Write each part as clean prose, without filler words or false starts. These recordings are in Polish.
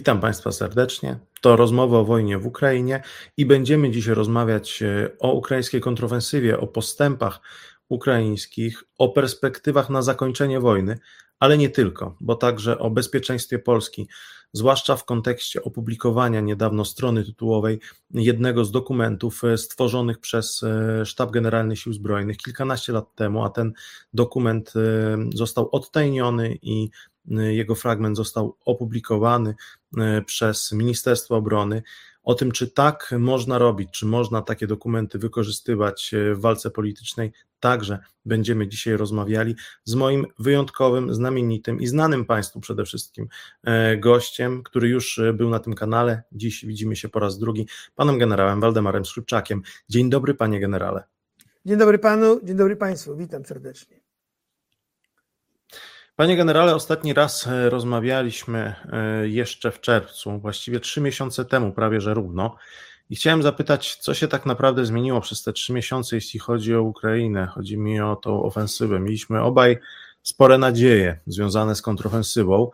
Witam Państwa serdecznie. To rozmowy o wojnie w Ukrainie i będziemy dzisiaj rozmawiać o ukraińskiej kontrofensywie, o postępach ukraińskich, o perspektywach na zakończenie wojny, ale nie tylko, bo także o bezpieczeństwie Polski, zwłaszcza w kontekście opublikowania niedawno strony tytułowej jednego z dokumentów stworzonych przez Sztab Generalny Sił Zbrojnych kilkanaście lat temu, a ten dokument został odtajniony i jego fragment został opublikowany przez Ministerstwo Obrony. O tym, czy tak można robić, czy można takie dokumenty wykorzystywać w walce politycznej, także będziemy dzisiaj rozmawiali z moim wyjątkowym, znamienitym i znanym Państwu przede wszystkim gościem, który już był na tym kanale. Dziś widzimy się po raz drugi, panem generałem Waldemarem Skrzypczakiem. Dzień dobry, panie generale. Dzień dobry panu, dzień dobry państwu, witam serdecznie. Panie generale, ostatni raz rozmawialiśmy jeszcze w czerwcu, właściwie 3 miesiące temu, prawie że równo. I chciałem zapytać, co się tak naprawdę zmieniło przez te 3 miesiące, jeśli chodzi o Ukrainę. Chodzi mi o tą ofensywę. Mieliśmy obaj spore nadzieje związane z kontrofensywą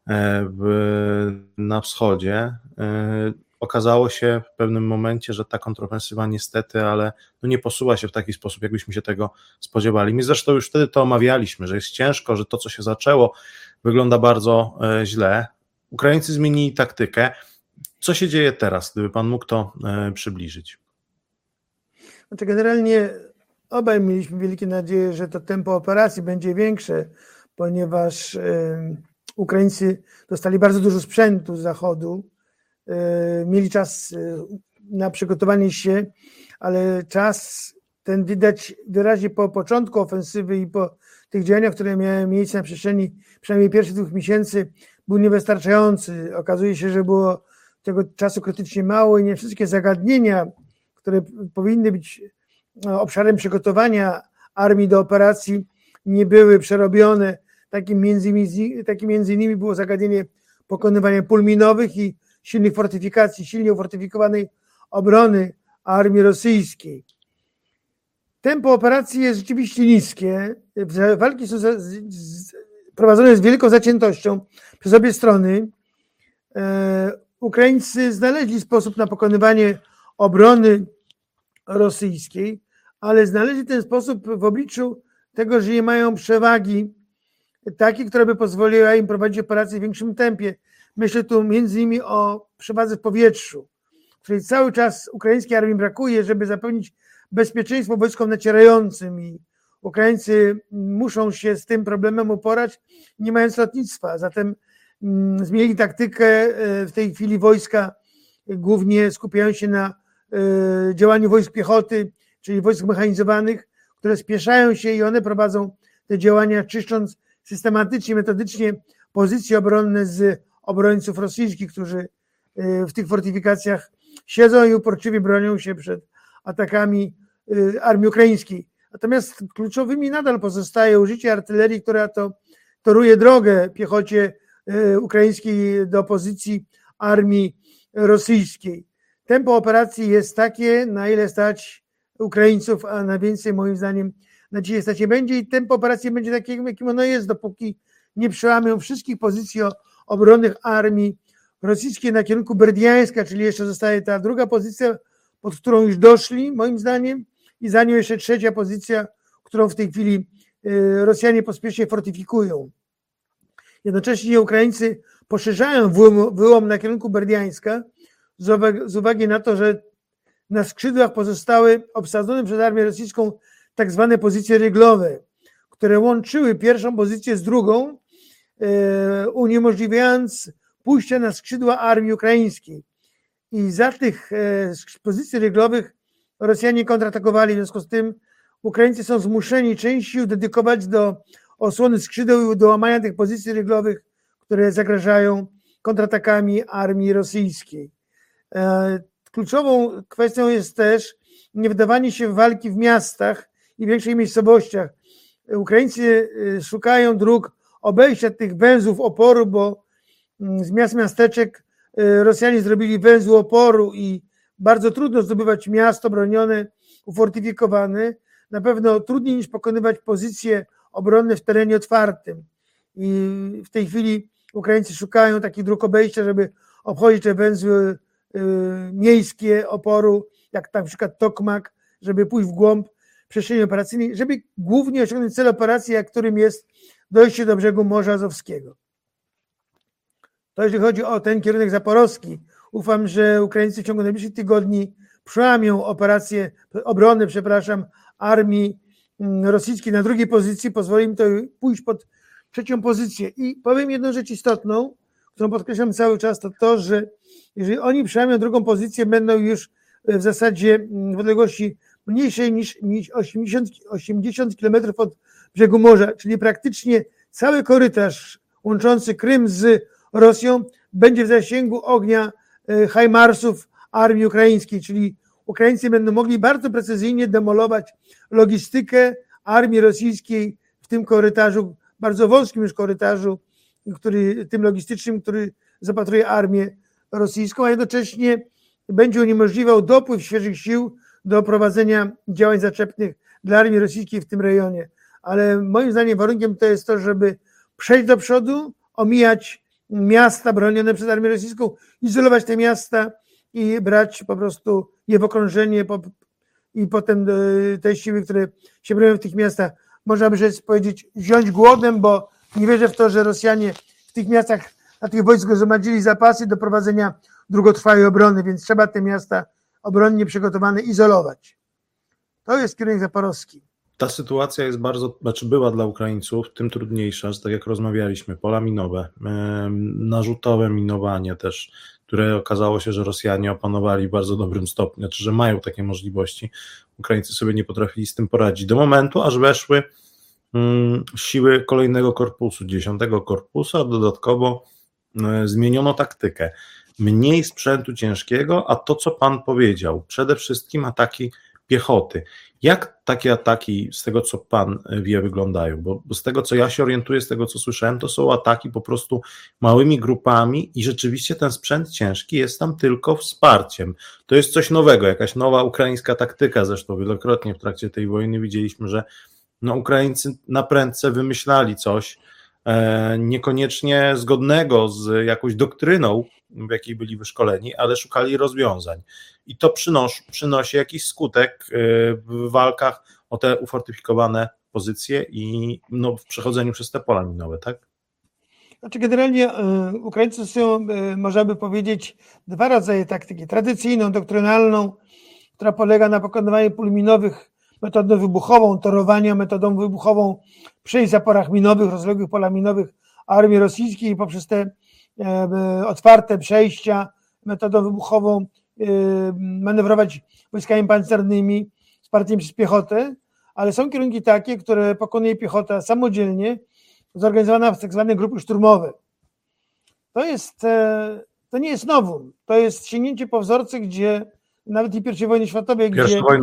na wschodzie. Okazało się w pewnym momencie, że ta kontrofensywa niestety, ale nie posuwa się w taki sposób, jakbyśmy się tego spodziewali. My zresztą już wtedy to omawialiśmy, że jest ciężko, że to, co się zaczęło, wygląda bardzo źle. Ukraińcy zmienili taktykę. Co się dzieje teraz, gdyby pan mógł to przybliżyć? Znaczy generalnie obaj mieliśmy wielkie nadzieje, że to tempo operacji będzie większe, ponieważ Ukraińcy dostali bardzo dużo sprzętu z Zachodu, mieli czas na przygotowanie się, ale czas ten widać wyraźnie po początku ofensywy i po tych działaniach, które miały miejsce na przestrzeni przynajmniej pierwszych 2 miesięcy, był niewystarczający. Okazuje się, że było tego czasu krytycznie mało i nie wszystkie zagadnienia, które powinny być obszarem przygotowania armii do operacji, nie były przerobione. Takim między innymi było zagadnienie pokonywania pól minowych i silnych fortyfikacji, silnie ufortyfikowanej obrony armii rosyjskiej. Tempo operacji jest rzeczywiście niskie. Walki są prowadzone z wielką zaciętością przez obie strony. Ukraińcy znaleźli sposób na pokonywanie obrony rosyjskiej, ale znaleźli ten sposób w obliczu tego, że nie mają przewagi takiej, która by pozwoliła im prowadzić operacje w większym tempie. Myślę tu między innymi o przewadze w powietrzu, której cały czas ukraińskiej armii brakuje, żeby zapewnić bezpieczeństwo wojskom nacierającym i Ukraińcy muszą się z tym problemem uporać, nie mając lotnictwa. Zatem zmienili taktykę. W tej chwili wojska głównie skupiają się na działaniu wojsk piechoty, czyli wojsk mechanizowanych, które spieszają się i one prowadzą te działania, czyszcząc systematycznie, metodycznie pozycje obronne z obrońców rosyjskich, którzy w tych fortyfikacjach siedzą i uporczywie bronią się przed atakami armii ukraińskiej. Natomiast kluczowymi nadal pozostaje użycie artylerii, która to toruje drogę piechocie ukraińskiej do pozycji armii rosyjskiej. Tempo operacji jest takie, na ile stać Ukraińców, a na więcej moim zdaniem na dzisiaj stać nie będzie i tempo operacji będzie takie, jakim ono jest, dopóki nie przełamią wszystkich pozycji obronnych armii rosyjskiej na kierunku Berdiańska, czyli jeszcze zostaje ta druga pozycja, pod którą już doszli, moim zdaniem, i za nią jeszcze trzecia pozycja, którą w tej chwili Rosjanie pospiesznie fortyfikują. Jednocześnie Ukraińcy poszerzają wyłom na kierunku Berdiańska z uwagi na to, że na skrzydłach pozostały obsadzone przez armię rosyjską tak zwane pozycje ryglowe, które łączyły pierwszą pozycję z drugą, uniemożliwiając pójście na skrzydła armii ukraińskiej. I za tych pozycji ryglowych Rosjanie kontratakowali, w związku z tym Ukraińcy są zmuszeni część sił dedykować do osłony skrzydeł i do łamania tych pozycji ryglowych, które zagrażają kontratakami armii rosyjskiej. Kluczową kwestią jest też niewdawanie się w walki w miastach i większych miejscowościach. Ukraińcy szukają dróg obejścia tych węzłów oporu, bo z miasteczek Rosjanie zrobili węzły oporu i bardzo trudno zdobywać miasto bronione, ufortyfikowane. Na pewno trudniej niż pokonywać pozycje obronne w terenie otwartym. I w tej chwili Ukraińcy szukają takich dróg obejścia, żeby obchodzić te węzły miejskie oporu, jak na przykład Tokmak, żeby pójść w głąb przestrzeni operacyjnej, żeby głównie osiągnąć cel operacji, którym jest dojście do brzegu Morza Azowskiego. To jeśli chodzi o ten kierunek zaporowski, ufam, że Ukraińcy w ciągu najbliższych tygodni przełamią obrony armii rosyjskiej na drugiej pozycji, pozwoli im to pójść pod trzecią pozycję. I powiem jedną rzecz istotną, którą podkreślam cały czas, to, że jeżeli oni przełamią drugą pozycję, będą już w zasadzie w odległości mniejszej niż 80 km od brzegu morza, czyli praktycznie cały korytarz łączący Krym z Rosją będzie w zasięgu ognia HIMARS-ów armii ukraińskiej, czyli Ukraińcy będą mogli bardzo precyzyjnie demolować logistykę armii rosyjskiej w tym korytarzu, bardzo wąskim już korytarzu, tym logistycznym, który zapatruje armię rosyjską, a jednocześnie będzie uniemożliwiał dopływ świeżych sił do prowadzenia działań zaczepnych dla armii rosyjskiej w tym rejonie. Ale moim zdaniem warunkiem to jest to, żeby przejść do przodu, omijać miasta bronione przez armię rosyjską, izolować te miasta i brać po prostu je w okrążenie i potem te siły, które się bronią w tych miastach, można by rzec powiedzieć, wziąć głodem, bo nie wierzę w to, że Rosjanie w tych miastach, na tych wojsku zgromadzili zapasy do prowadzenia długotrwałej obrony, więc trzeba te miasta obronnie przygotowane izolować. To jest kierunek zaporowski. Ta sytuacja jest była dla Ukraińców tym trudniejsza, że tak jak rozmawialiśmy, pola minowe, narzutowe minowanie też, które okazało się, że Rosjanie opanowali w bardzo dobrym stopniu, znaczy, że mają takie możliwości. Ukraińcy sobie nie potrafili z tym poradzić do momentu, aż weszły siły kolejnego korpusu, 10 korpusu, a dodatkowo zmieniono taktykę. Mniej sprzętu ciężkiego, a to, co pan powiedział, przede wszystkim ataki piechoty. Jak takie ataki, z tego co pan wie, wyglądają? Bo z tego co ja się orientuję, z tego co słyszałem, to są ataki po prostu małymi grupami i rzeczywiście ten sprzęt ciężki jest tam tylko wsparciem. To jest coś nowego, jakaś nowa ukraińska taktyka, zresztą wielokrotnie w trakcie tej wojny widzieliśmy, że Ukraińcy na prędce wymyślali coś niekoniecznie zgodnego z jakąś doktryną, w jakiej byli wyszkoleni, ale szukali rozwiązań. I to przynosi jakiś skutek w walkach o te ufortyfikowane pozycje i w przechodzeniu przez te pola minowe, tak? Znaczy generalnie Ukraińcy stosują, można by powiedzieć, dwa rodzaje taktyki. Tradycyjną, doktrynalną, która polega na pokonywaniu pól minowych metodą wybuchową, torowania metodą wybuchową przy zaporach minowych, rozległych polach minowych armii rosyjskiej poprzez te otwarte przejścia metodą wybuchową manewrować wojskami pancernymi wspartymi przez piechotę, ale są kierunki takie, które pokonuje piechota samodzielnie, zorganizowana w tak zwane grupy szturmowe. To nie jest nowum, to jest sięgnięcie po wzorce, gdzie nawet i I wojny światowej,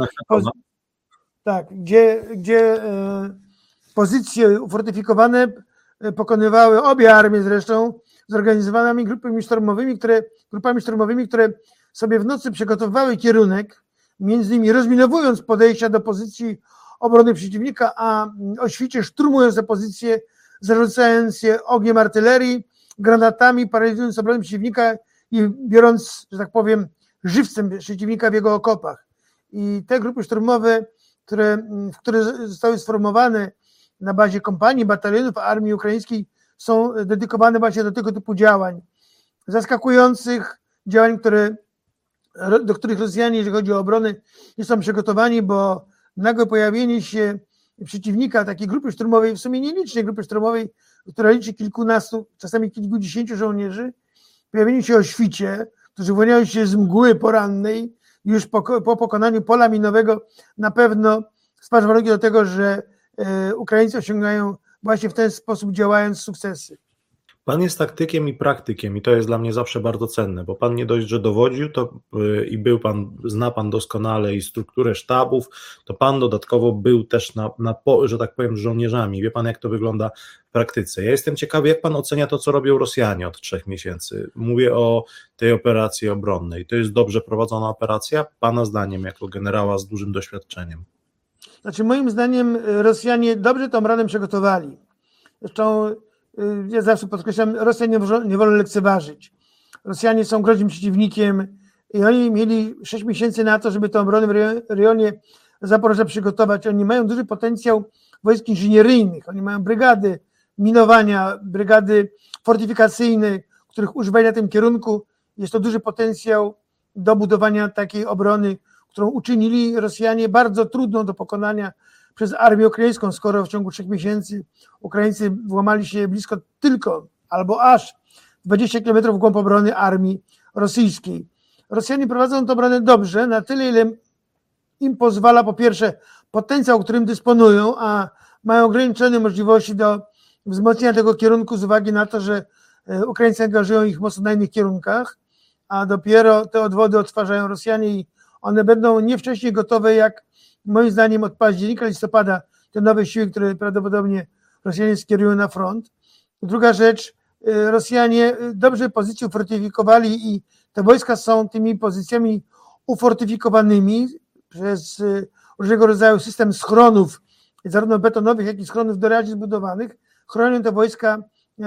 gdzie pozycje ufortyfikowane pokonywały obie armie zresztą zorganizowanymi grupami szturmowymi, które sobie w nocy przygotowywały kierunek, między innymi rozminowując podejścia do pozycji obrony przeciwnika, a o świcie szturmując te pozycje, zarzucając je ogniem artylerii, granatami, paraliżując obronę przeciwnika i biorąc, że tak powiem, żywcem przeciwnika w jego okopach. I te grupy szturmowe, które zostały sformowane na bazie kompanii, batalionów armii ukraińskiej, są dedykowane właśnie do tego typu działań. Zaskakujących działań, do których Rosjanie, jeżeli chodzi o obronę, nie są przygotowani, bo nagłe pojawienie się przeciwnika, takiej grupy szturmowej, w sumie nielicznej grupy szturmowej, która liczy kilkunastu, czasami kilkudziesięciu żołnierzy, pojawienie się o świcie, którzy wyłaniają się z mgły porannej, już po pokonaniu pola minowego, na pewno stwarza warunki do tego, że Ukraińcy osiągają właśnie w ten sposób, działając, sukcesy. Pan jest taktykiem i praktykiem i to jest dla mnie zawsze bardzo cenne, bo pan nie dość, że dowodził i zna pan doskonale i strukturę sztabów, to pan dodatkowo był też że tak powiem, żołnierzami. Wie pan, jak to wygląda w praktyce. Ja jestem ciekawy, jak pan ocenia to, co robią Rosjanie od 3 miesięcy. Mówię o tej operacji obronnej. To jest dobrze prowadzona operacja? Pana zdaniem, jako generała z dużym doświadczeniem. Znaczy, moim zdaniem Rosjanie dobrze tą obronę przygotowali. Zresztą ja zawsze podkreślam, Rosjan nie wolno lekceważyć. Rosjanie są groźnym przeciwnikiem i oni mieli 6 miesięcy na to, żeby tę obronę w rejonie Zaporoża przygotować. Oni mają duży potencjał wojsk inżynieryjnych, oni mają brygady minowania, brygady fortyfikacyjne, których używają na tym kierunku. Jest to duży potencjał do budowania takiej obrony, którą uczynili Rosjanie bardzo trudną do pokonania przez armię ukraińską, skoro w ciągu 3 miesięcy Ukraińcy włamali się blisko tylko albo aż 20 km w głąb obrony armii rosyjskiej. Rosjanie prowadzą tę obronę dobrze, na tyle, ile im pozwala po pierwsze potencjał, którym dysponują, a mają ograniczone możliwości do wzmocnienia tego kierunku z uwagi na to, że Ukraińcy angażują ich mocno na innych kierunkach, a dopiero te odwody odtwarzają Rosjanie i one będą nie wcześniej gotowe, jak moim zdaniem od października, listopada, te nowe siły, które prawdopodobnie Rosjanie skierują na front. Druga rzecz, Rosjanie dobrze pozycję ufortyfikowali i te wojska są tymi pozycjami ufortyfikowanymi przez różnego rodzaju system schronów, zarówno betonowych, jak i schronów doraźnie zbudowanych. Chronią te wojska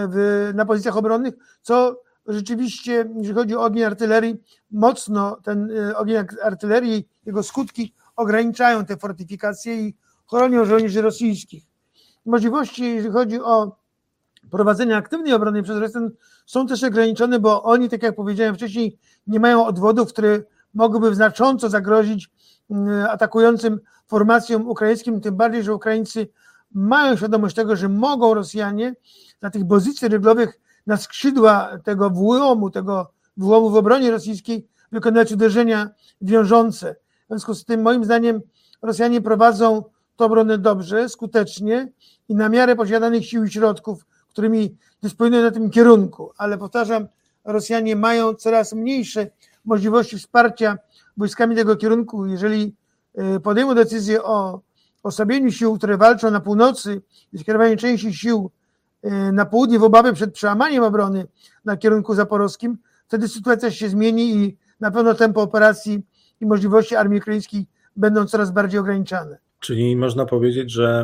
na pozycjach obronnych, co rzeczywiście, jeżeli chodzi o ogień artylerii, mocno ten ogień artylerii, jego skutki ograniczają te fortyfikacje i chronią żołnierzy rosyjskich. Możliwości, jeżeli chodzi o prowadzenie aktywnej obrony przez Rosjan, są też ograniczone, bo oni, tak jak powiedziałem wcześniej, nie mają odwodów, które mogłyby znacząco zagrozić atakującym formacjom ukraińskim, tym bardziej, że Ukraińcy mają świadomość tego, że mogą Rosjanie na tych pozycjach żeglowych na skrzydła tego wyłomu w obronie rosyjskiej wykonać uderzenia wiążące. W związku z tym, moim zdaniem, Rosjanie prowadzą tę obronę dobrze, skutecznie i na miarę posiadanych sił i środków, którymi dysponują na tym kierunku. Ale powtarzam, Rosjanie mają coraz mniejsze możliwości wsparcia wojskami tego kierunku. Jeżeli podejmą decyzję o osłabieniu sił, które walczą na północy i skierowaniu części sił na południe w obawie przed przełamaniem obrony na kierunku zaporowskim, wtedy sytuacja się zmieni i na pewno tempo operacji i możliwości armii ukraińskiej będą coraz bardziej ograniczane. Czyli można powiedzieć, że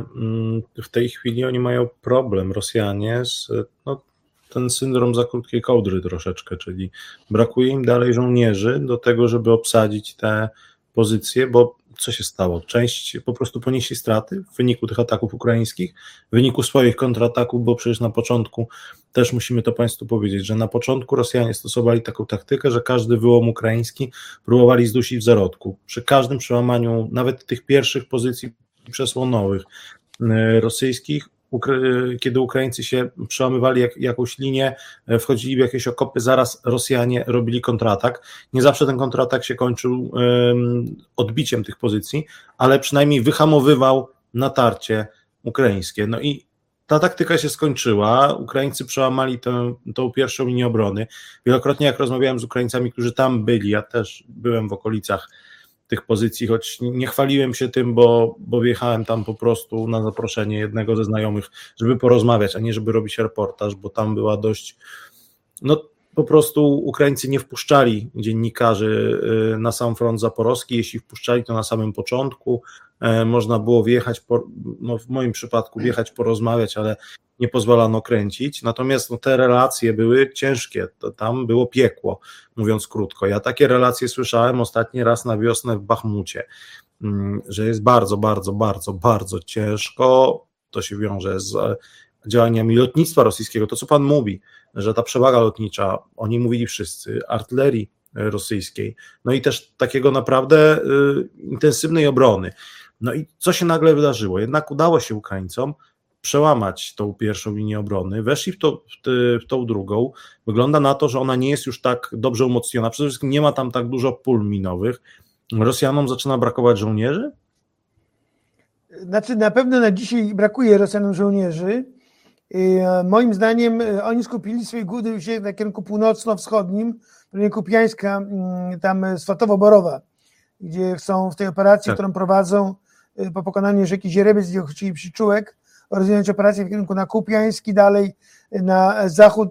w tej chwili oni mają problem, Rosjanie, z ten syndrom za krótkiej kołdry troszeczkę, czyli brakuje im dalej żołnierzy do tego, żeby obsadzić te pozycje, bo co się stało? Część po prostu ponieśli straty w wyniku tych ataków ukraińskich, w wyniku swoich kontrataków, bo przecież na początku, też musimy to Państwu powiedzieć, że na początku Rosjanie stosowali taką taktykę, że każdy wyłom ukraiński próbowali zdusić w zarodku. Przy każdym przełamaniu nawet tych pierwszych pozycji przesłonowych rosyjskich, kiedy Ukraińcy się przełamywali jakąś linię, wchodzili w jakieś okopy, zaraz Rosjanie robili kontratak. Nie zawsze ten kontratak się kończył odbiciem tych pozycji, ale przynajmniej wyhamowywał natarcie ukraińskie. No i ta taktyka się skończyła, Ukraińcy przełamali tą pierwszą linię obrony. Wielokrotnie jak rozmawiałem z Ukraińcami, którzy tam byli, ja też byłem w okolicach tych pozycji, choć nie chwaliłem się tym, bo wjechałem tam po prostu na zaproszenie jednego ze znajomych, żeby porozmawiać, a nie żeby robić reportaż, bo tam była dość, po prostu Ukraińcy nie wpuszczali dziennikarzy na sam front zaporowski, jeśli wpuszczali, to na samym początku, można było wjechać, w moim przypadku wjechać, porozmawiać, ale nie pozwalano kręcić, natomiast te relacje były ciężkie, to tam było piekło, mówiąc krótko. Ja takie relacje słyszałem ostatni raz na wiosnę w Bachmucie, że jest bardzo, bardzo, bardzo, bardzo ciężko, to się wiąże z działaniami lotnictwa rosyjskiego, to co pan mówi, że ta przewaga lotnicza, oni mówili wszyscy, artylerii rosyjskiej, no i też takiego naprawdę intensywnej obrony. No i co się nagle wydarzyło? Jednak udało się Ukraińcom przełamać tą pierwszą linię obrony, weszli w tą drugą. Wygląda na to, że ona nie jest już tak dobrze umocniona. Przede wszystkim nie ma tam tak dużo pól minowych. Rosjanom zaczyna brakować żołnierzy? Znaczy, na pewno na dzisiaj brakuje Rosjanom żołnierzy. Moim zdaniem oni skupili swoje głódy się na kierunku północno-wschodnim, w rejonie Kupiańska, tam Swatowo-Borowa, gdzie są w tej operacji, którą prowadzą po pokonaniu rzeki Zierebiec, gdzie chcieli przyczółek, rozwijać operację w kierunku na Kupiański, dalej na zachód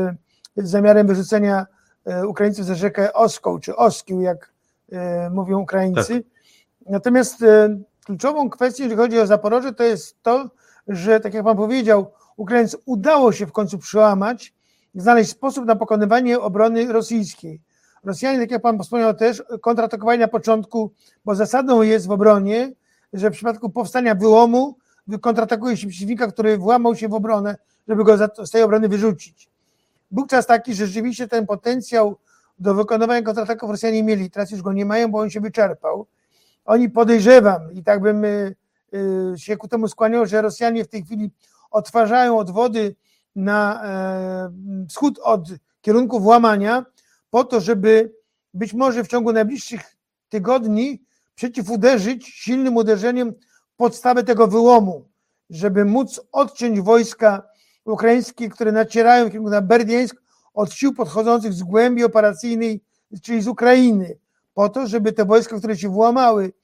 z zamiarem wyrzucenia Ukraińców za rzekę Oską, czy Oskił, jak mówią Ukraińcy. Tak. Natomiast kluczową kwestią, jeżeli chodzi o Zaporoże, to jest to, że tak jak pan powiedział, Ukraińcom udało się w końcu przełamać znaleźć sposób na pokonywanie obrony rosyjskiej. Rosjanie, tak jak pan wspomniał też, kontratakowali na początku, bo zasadą jest w obronie, że w przypadku powstania wyłomu kontratakuje się przeciwnika, który włamał się w obronę, żeby go z tej obrony wyrzucić. Był czas taki, że rzeczywiście ten potencjał do wykonywania kontrataków Rosjanie mieli, teraz już go nie mają, bo on się wyczerpał. Oni, podejrzewam, i tak bym się ku temu skłaniał, że Rosjanie w tej chwili odtwarzają odwody na wschód od kierunku włamania po to, żeby być może w ciągu najbliższych tygodni przeciwuderzyć silnym uderzeniem w podstawę tego wyłomu, żeby móc odciąć wojska ukraińskie, które nacierają w kierunku na Berdiańsk od sił podchodzących z głębi operacyjnej, czyli z Ukrainy, po to, żeby te wojska, które się włamały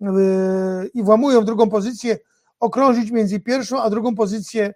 i włamują w drugą pozycję, okrążyć między pierwszą a drugą pozycję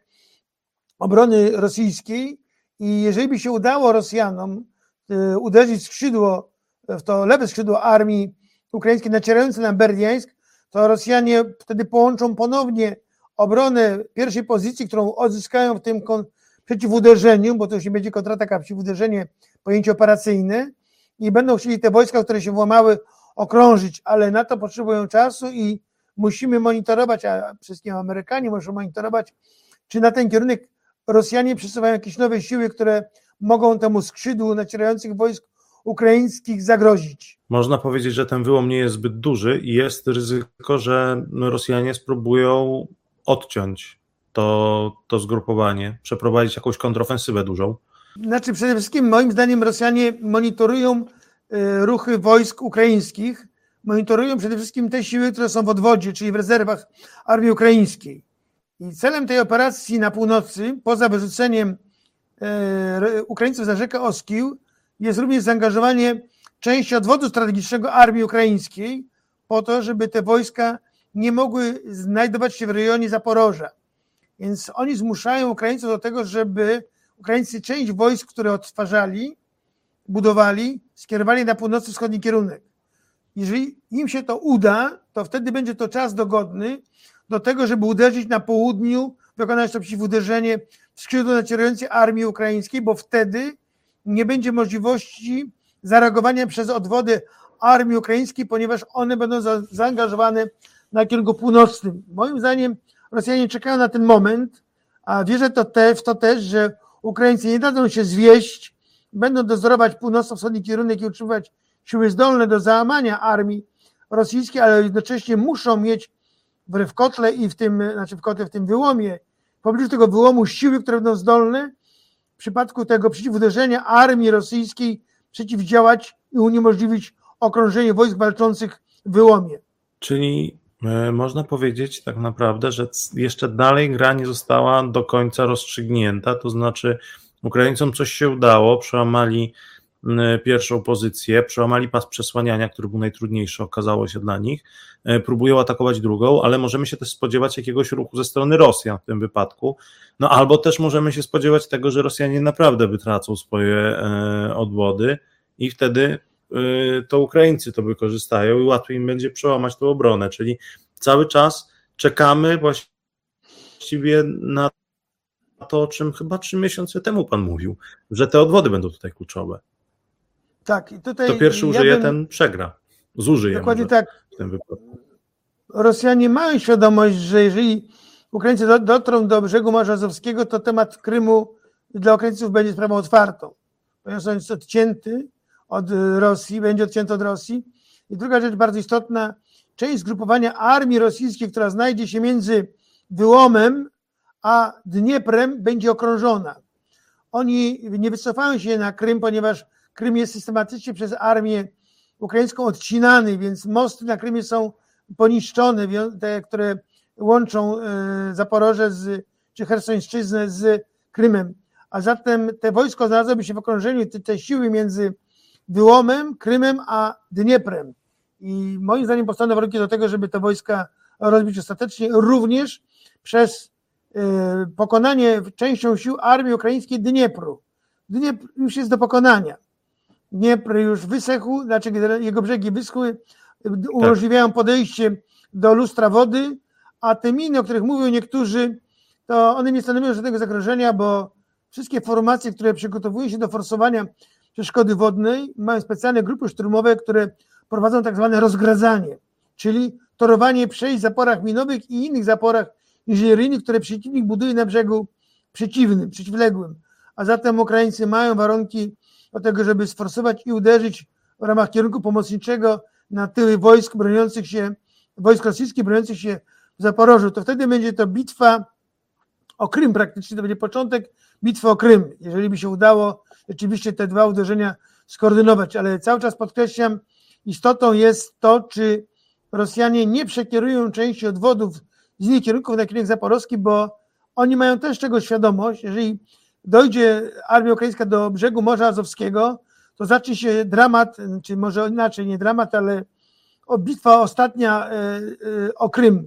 obrony rosyjskiej. I jeżeli by się udało Rosjanom uderzyć w skrzydło, w to lewe skrzydło armii ukraińskiej nacierające na Berdiańsk, to Rosjanie wtedy połączą ponownie obronę pierwszej pozycji, którą odzyskają w tym przeciwuderzeniu, bo to już nie będzie kontratak, a przeciwuderzenie, pojęcie operacyjne, i będą chcieli te wojska, które się włamały, okrążyć, ale na to potrzebują czasu i musimy monitorować, a wszystkim Amerykanie muszą monitorować, czy na ten kierunek Rosjanie przesuwają jakieś nowe siły, które mogą temu skrzydłu nacierających wojsk ukraińskich zagrozić. Można powiedzieć, że ten wyłom nie jest zbyt duży i jest ryzyko, że Rosjanie spróbują odciąć to zgrupowanie, przeprowadzić jakąś kontrofensywę dużą. Znaczy, przede wszystkim moim zdaniem Rosjanie monitorują ruchy wojsk ukraińskich, monitorują przede wszystkim te siły, które są w odwodzie, czyli w rezerwach armii ukraińskiej. I celem tej operacji na północy, poza wyrzuceniem Ukraińców za rzekę Oskił, jest również zaangażowanie części odwodu strategicznego armii ukraińskiej po to, żeby te wojska nie mogły znajdować się w rejonie Zaporoża. Więc oni zmuszają Ukraińców do tego, żeby Ukraińcy część wojsk, które odtwarzali, budowali, skierowali na północno-wschodni kierunek. Jeżeli im się to uda, to wtedy będzie to czas dogodny do tego, żeby uderzyć na południu, wykonać to przeciwuderzenie w skrzydło nacierającej armii ukraińskiej, bo wtedy nie będzie możliwości zareagowania przez odwody armii ukraińskiej, ponieważ one będą zaangażowane na kierunku północnym. Moim zdaniem Rosjanie czekają na ten moment, a wierzę w to też, że Ukraińcy nie dadzą się zwieść, będą dozorować północno-wschodni kierunek i utrzymywać siły zdolne do załamania armii rosyjskiej, ale jednocześnie muszą mieć w kotle i w tym wyłomie, w pobliżu tego wyłomu siły, które będą zdolne w przypadku tego przeciwuderzenia armii rosyjskiej przeciwdziałać i uniemożliwić okrążenie wojsk walczących w wyłomie. Czyli można powiedzieć tak naprawdę, że jeszcze dalej gra nie została do końca rozstrzygnięta, to znaczy Ukraińcom coś się udało, przełamali pierwszą pozycję, przełamali pas przesłaniania, który był najtrudniejszy, okazało się dla nich, próbują atakować drugą, ale możemy się też spodziewać jakiegoś ruchu ze strony Rosjan w tym wypadku, no albo też możemy się spodziewać tego, że Rosjanie naprawdę wytracą swoje odwody i wtedy to Ukraińcy to wykorzystają i łatwiej im będzie przełamać tę obronę, czyli cały czas czekamy właściwie na to, o czym chyba 3 miesiące temu pan mówił, że te odwody będą tutaj kluczowe. Tak, i tutaj kto pierwszy użyje, ten przegra. Zużyje. Dokładnie tak. W tym wypadku. Rosjanie mają świadomość, że jeżeli Ukraińcy dotrą do brzegu Morza Azowskiego, to temat Krymu dla Ukraińców będzie sprawą otwartą. Ponieważ on jest odcięty od Rosji, będzie odcięty od Rosji. I druga rzecz bardzo istotna, część zgrupowania armii rosyjskiej, która znajdzie się między Wyłomem a Dnieprem, będzie okrążona. Oni nie wycofają się na Krym, ponieważ Krym jest systematycznie przez armię ukraińską odcinany, więc mosty na Krymie są poniszczone, te, które łączą Zaporoże czy Chersońszczyznę z Krymem. A zatem te wojsko znalazłoby się w okrążeniu, te siły między Wyłomem, Krymem a Dnieprem. I moim zdaniem powstaną warunki do tego, żeby te wojska rozbić ostatecznie, również przez pokonanie częścią sił armii ukraińskiej Dniepru. Dniepr już jest do pokonania. Dniepr już wysechł, znaczy jego brzegi wyschły, umożliwiają podejście do lustra wody, a te miny, o których mówią niektórzy, to one nie stanowią żadnego zagrożenia, bo wszystkie formacje, które przygotowują się do forsowania przeszkody wodnej, mają specjalne grupy szturmowe, które prowadzą tak zwane rozgradzanie, czyli torowanie przejść w zaporach minowych i innych zaporach inżynieryjnych, które przeciwnik buduje na brzegu przeciwległym. A zatem Ukraińcy mają warunki do tego, żeby sforsować i uderzyć w ramach kierunku pomocniczego na tyły wojsk rosyjskich broniących się w Zaporożu. To wtedy będzie to bitwa o Krym praktycznie, to będzie początek bitwy o Krym, jeżeli by się udało rzeczywiście te dwa uderzenia skoordynować, ale cały czas podkreślam, istotą jest to, czy Rosjanie nie przekierują części odwodów z innych kierunków na kierunek zaporowski, bo oni mają też tego świadomość, jeżeli dojdzie armia ukraińska do brzegu Morza Azowskiego, to zacznie się dramat, czy może inaczej, nie dramat, ale bitwa ostatnia o Krym,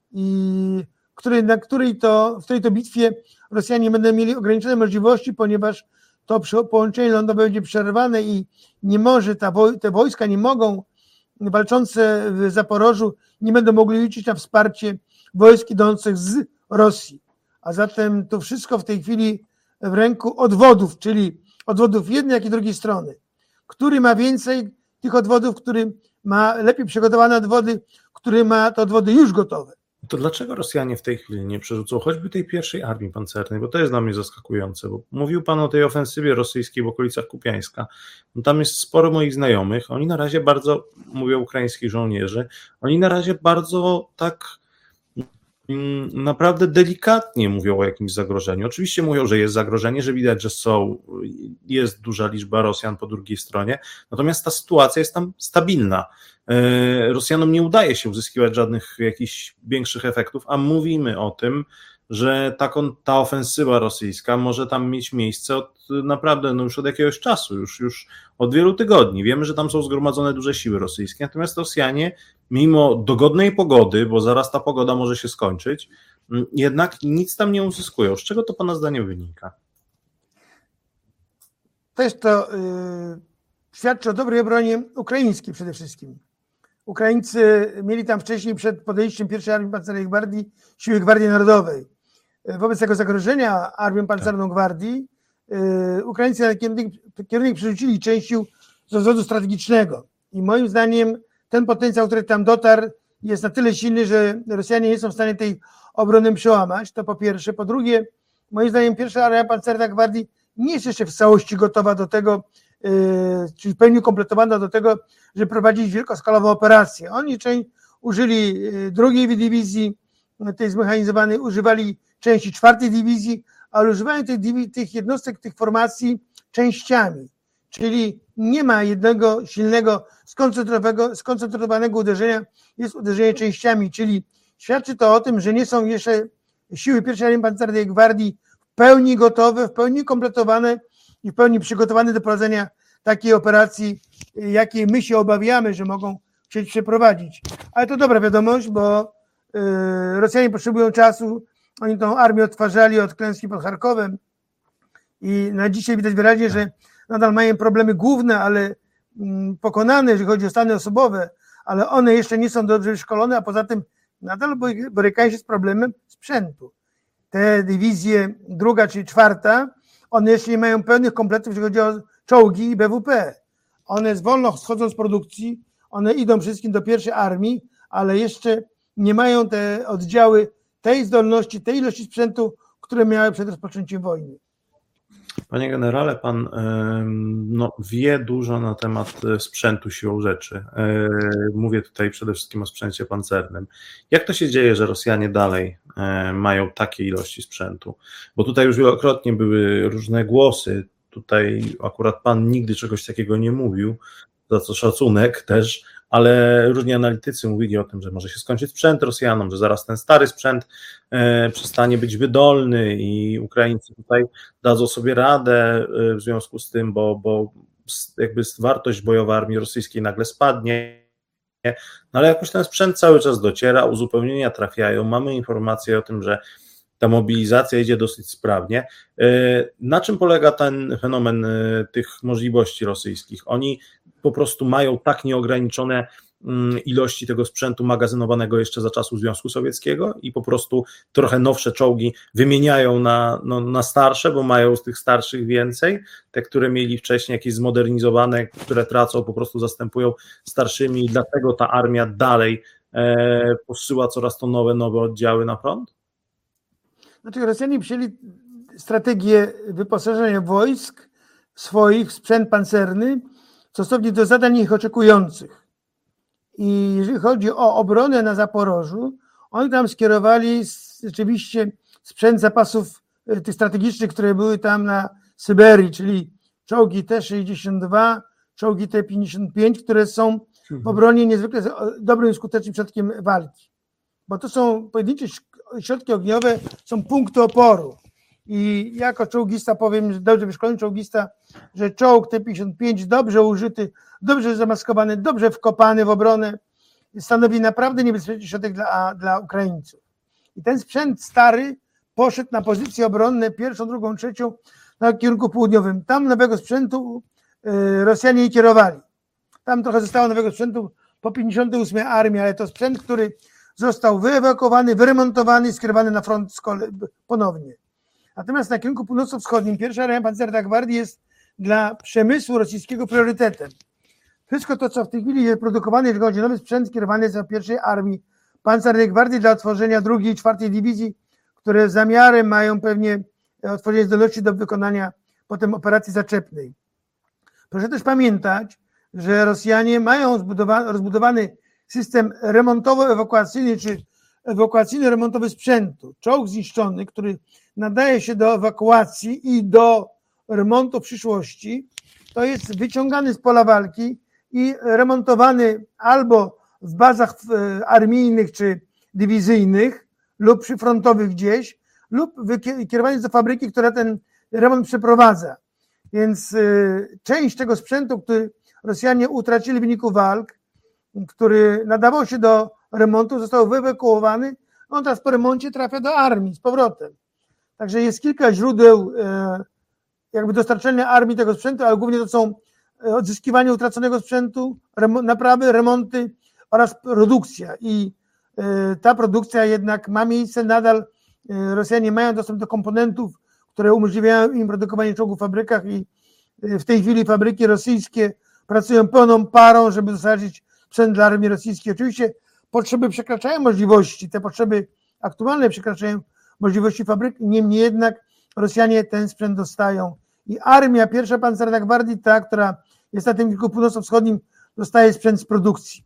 w której to bitwie Rosjanie będą mieli ograniczone możliwości, ponieważ to połączenie lądowe będzie przerwane i nie może, te wojska nie mogą, walczące w Zaporożu, nie będą mogli liczyć na wsparcie wojsk idących z Rosji. A zatem to wszystko w tej chwili w ręku odwodów, czyli odwodów jednej, jak i drugiej strony. Który ma więcej tych odwodów, który ma lepiej przygotowane odwody, który ma te odwody już gotowe. To dlaczego Rosjanie w tej chwili nie przerzucą choćby tej pierwszej armii pancernej? Bo to jest dla mnie zaskakujące, bo mówił Pan o tej ofensywie rosyjskiej w okolicach Kupiańska. No tam jest sporo moich znajomych, oni na razie bardzo, mówię ukraińskich żołnierzy, oni na razie bardzo tak naprawdę delikatnie mówią o jakimś zagrożeniu. Oczywiście mówią, że jest zagrożenie, że widać, że jest duża liczba Rosjan po drugiej stronie, natomiast ta sytuacja jest tam stabilna. Rosjanom nie udaje się uzyskiwać żadnych jakichś większych efektów, a mówimy o tym, że ta ofensywa rosyjska może tam mieć miejsce naprawdę już od jakiegoś czasu, już od wielu tygodni. Wiemy, że tam są zgromadzone duże siły rosyjskie, natomiast Rosjanie, mimo dogodnej pogody, bo zaraz ta pogoda może się skończyć, jednak nic tam nie uzyskują. Z czego to Pana zdaniem wynika? Też to świadczy o dobrej obronie ukraińskiej przede wszystkim. Ukraińcy mieli tam wcześniej, przed podejściem pierwszej Armii Pancernej Gwardii, siły Gwardii Narodowej. Wobec tego zagrożenia Armią Pancerną Gwardii Ukraińcy na kierunek przerzucili część sił z rozwodu strategicznego. I moim zdaniem ten potencjał, który tam dotarł, jest na tyle silny, że Rosjanie nie są w stanie tej obrony przełamać. To po pierwsze. Po drugie, moim zdaniem pierwsza Armia Pancerna Gwardii nie jest jeszcze w całości gotowa do tego, czyli w pełni kompletowana do tego, żeby prowadzić wielkoskalową operację. Oni użyli drugiej dywizji, tej zmechanizowanej, używali części czwartej dywizji, ale używają tych jednostek, tych formacji częściami. Czyli nie ma jednego silnego, skoncentrowanego uderzenia, jest uderzenie częściami, czyli świadczy to o tym, że nie są jeszcze siły pierwszej Armii Pancernej Gwardii w pełni gotowe, w pełni kompletowane i w pełni przygotowane do prowadzenia takiej operacji, jakiej my się obawiamy, że mogą chcieć przeprowadzić. Ale to dobra wiadomość, bo Rosjanie potrzebują czasu, oni tą armię odtwarzali od klęski pod Charkowem i na dzisiaj widać wyraźnie, że nadal mają problemy główne, ale pokonane, jeżeli chodzi o stany osobowe, ale one jeszcze nie są dobrze wyszkolone, a poza tym nadal borykają się z problemem sprzętu. Te dywizje druga czy czwarta, one jeszcze nie mają pełnych kompletów, jeżeli chodzi o czołgi i BWP. One wolno schodzą z produkcji, one idą wszystkim do pierwszej armii, ale jeszcze nie mają te oddziały tej zdolności, tej ilości sprzętu, które miały przed rozpoczęciem wojny. Panie generale, Pan wie dużo na temat sprzętu siłą rzeczy. Mówię tutaj przede wszystkim o sprzęcie pancernym. Jak to się dzieje, że Rosjanie dalej mają takie ilości sprzętu? Bo tutaj już wielokrotnie były różne głosy. Tutaj akurat Pan nigdy czegoś takiego nie mówił, za co szacunek też, ale różni analitycy mówili o tym, że może się skończyć sprzęt Rosjanom, że zaraz ten stary sprzęt przestanie być wydolny i Ukraińcy tutaj dadzą sobie radę w związku z tym, bo jakby wartość bojowa armii rosyjskiej nagle spadnie, no ale jakoś ten sprzęt cały czas dociera, uzupełnienia trafiają, mamy informacje o tym, że ta mobilizacja idzie dosyć sprawnie. Na czym polega ten fenomen tych możliwości rosyjskich? Oni po prostu mają tak nieograniczone ilości tego sprzętu magazynowanego jeszcze za czasów Związku Sowieckiego i po prostu trochę nowsze czołgi wymieniają na starsze, bo mają z tych starszych więcej. Te, które mieli wcześniej jakieś zmodernizowane, które tracą, po prostu zastępują starszymi i dlatego ta armia dalej posyła coraz to nowe oddziały na front? Znaczy Rosjanie przyjęli strategię wyposażenia wojsk swoich w sprzęt pancerny stosownie do zadań ich oczekujących. I jeżeli chodzi o obronę na Zaporożu, oni tam skierowali rzeczywiście sprzęt zapasów tych strategicznych, które były tam na Syberii, czyli czołgi T-62, czołgi T-55, które są w obronie niezwykle dobrym i skutecznym środkiem walki. Bo to są pojedyncze środki ogniowe, są punkty oporu. I jako czołgista powiem, że dobrze wyszkolony czołgista, że czołg T-55 dobrze użyty, dobrze zamaskowany, dobrze wkopany w obronę stanowi naprawdę niebezpieczny środek dla Ukraińców. I ten sprzęt stary poszedł na pozycje obronne, pierwszą, drugą, trzecią na kierunku południowym. Tam nowego sprzętu Rosjanie nie kierowali. Tam trochę zostało nowego sprzętu po 58 armii, ale to sprzęt, który został wyewakuowany, wyremontowany i skierowany na front ponownie. Natomiast na kierunku północno-wschodnim pierwsza armia pancerna gwardii jest dla przemysłu rosyjskiego priorytetem. Wszystko to, co w tej chwili jest produkowane, jeżeli chodzi o nowy sprzęt, skierowany jest do pierwszej armii pancernej gwardii dla otworzenia drugiej i czwartej dywizji, które zamiarem mają pewnie otworzenie zdolności do wykonania potem operacji zaczepnej. Proszę też pamiętać, że Rosjanie mają rozbudowany system remontowo-ewakuacyjny czy ewakuacyjno-remontowy sprzętu. Czołg zniszczony, który nadaje się do ewakuacji i do remontu w przyszłości, to jest wyciągany z pola walki i remontowany albo w bazach armijnych czy dywizyjnych lub przyfrontowych gdzieś, lub kierowany jest do fabryki, która ten remont przeprowadza. Więc część tego sprzętu, który Rosjanie utracili w wyniku walk, który nadawał się do remontu, został wyewakuowany, on teraz po remoncie trafia do armii z powrotem. Także jest kilka źródeł jakby dostarczenia armii tego sprzętu, ale głównie to są odzyskiwanie utraconego sprzętu, naprawy, remonty oraz produkcja. I ta produkcja jednak ma miejsce nadal. Rosjanie mają dostęp do komponentów, które umożliwiają im produkowanie czołgów w fabrykach i w tej chwili fabryki rosyjskie pracują pełną parą, żeby dostarczyć sprzęt dla armii rosyjskiej. Oczywiście potrzeby przekraczają możliwości, te potrzeby aktualne przekraczają możliwości fabryk, niemniej jednak Rosjanie ten sprzęt dostają. I armia, pierwsza pancerna gwardii, ta, która jest na tym kierunku północno-wschodnim, dostaje sprzęt z produkcji.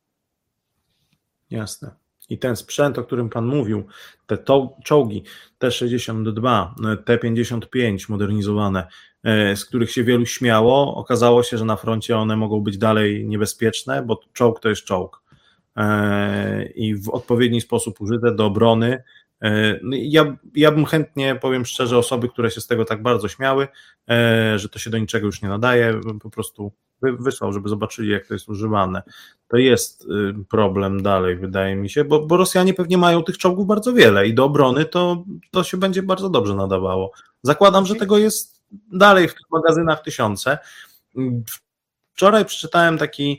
Jasne. I ten sprzęt, o którym Pan mówił, te czołgi T-62, T-55 modernizowane, z których się wielu śmiało, okazało się, że na froncie one mogą być dalej niebezpieczne, bo czołg to jest czołg. I w odpowiedni sposób użyte do obrony. Ja bym chętnie, powiem szczerze, osoby, które się z tego tak bardzo śmiały, że to się do niczego już nie nadaje, po prostu wysłał, żeby zobaczyli, jak to jest używane. To jest problem dalej, wydaje mi się, bo Rosjanie pewnie mają tych czołgów bardzo wiele i do obrony to się będzie bardzo dobrze nadawało. Zakładam, że tego jest dalej w tych magazynach tysiące. Wczoraj przeczytałem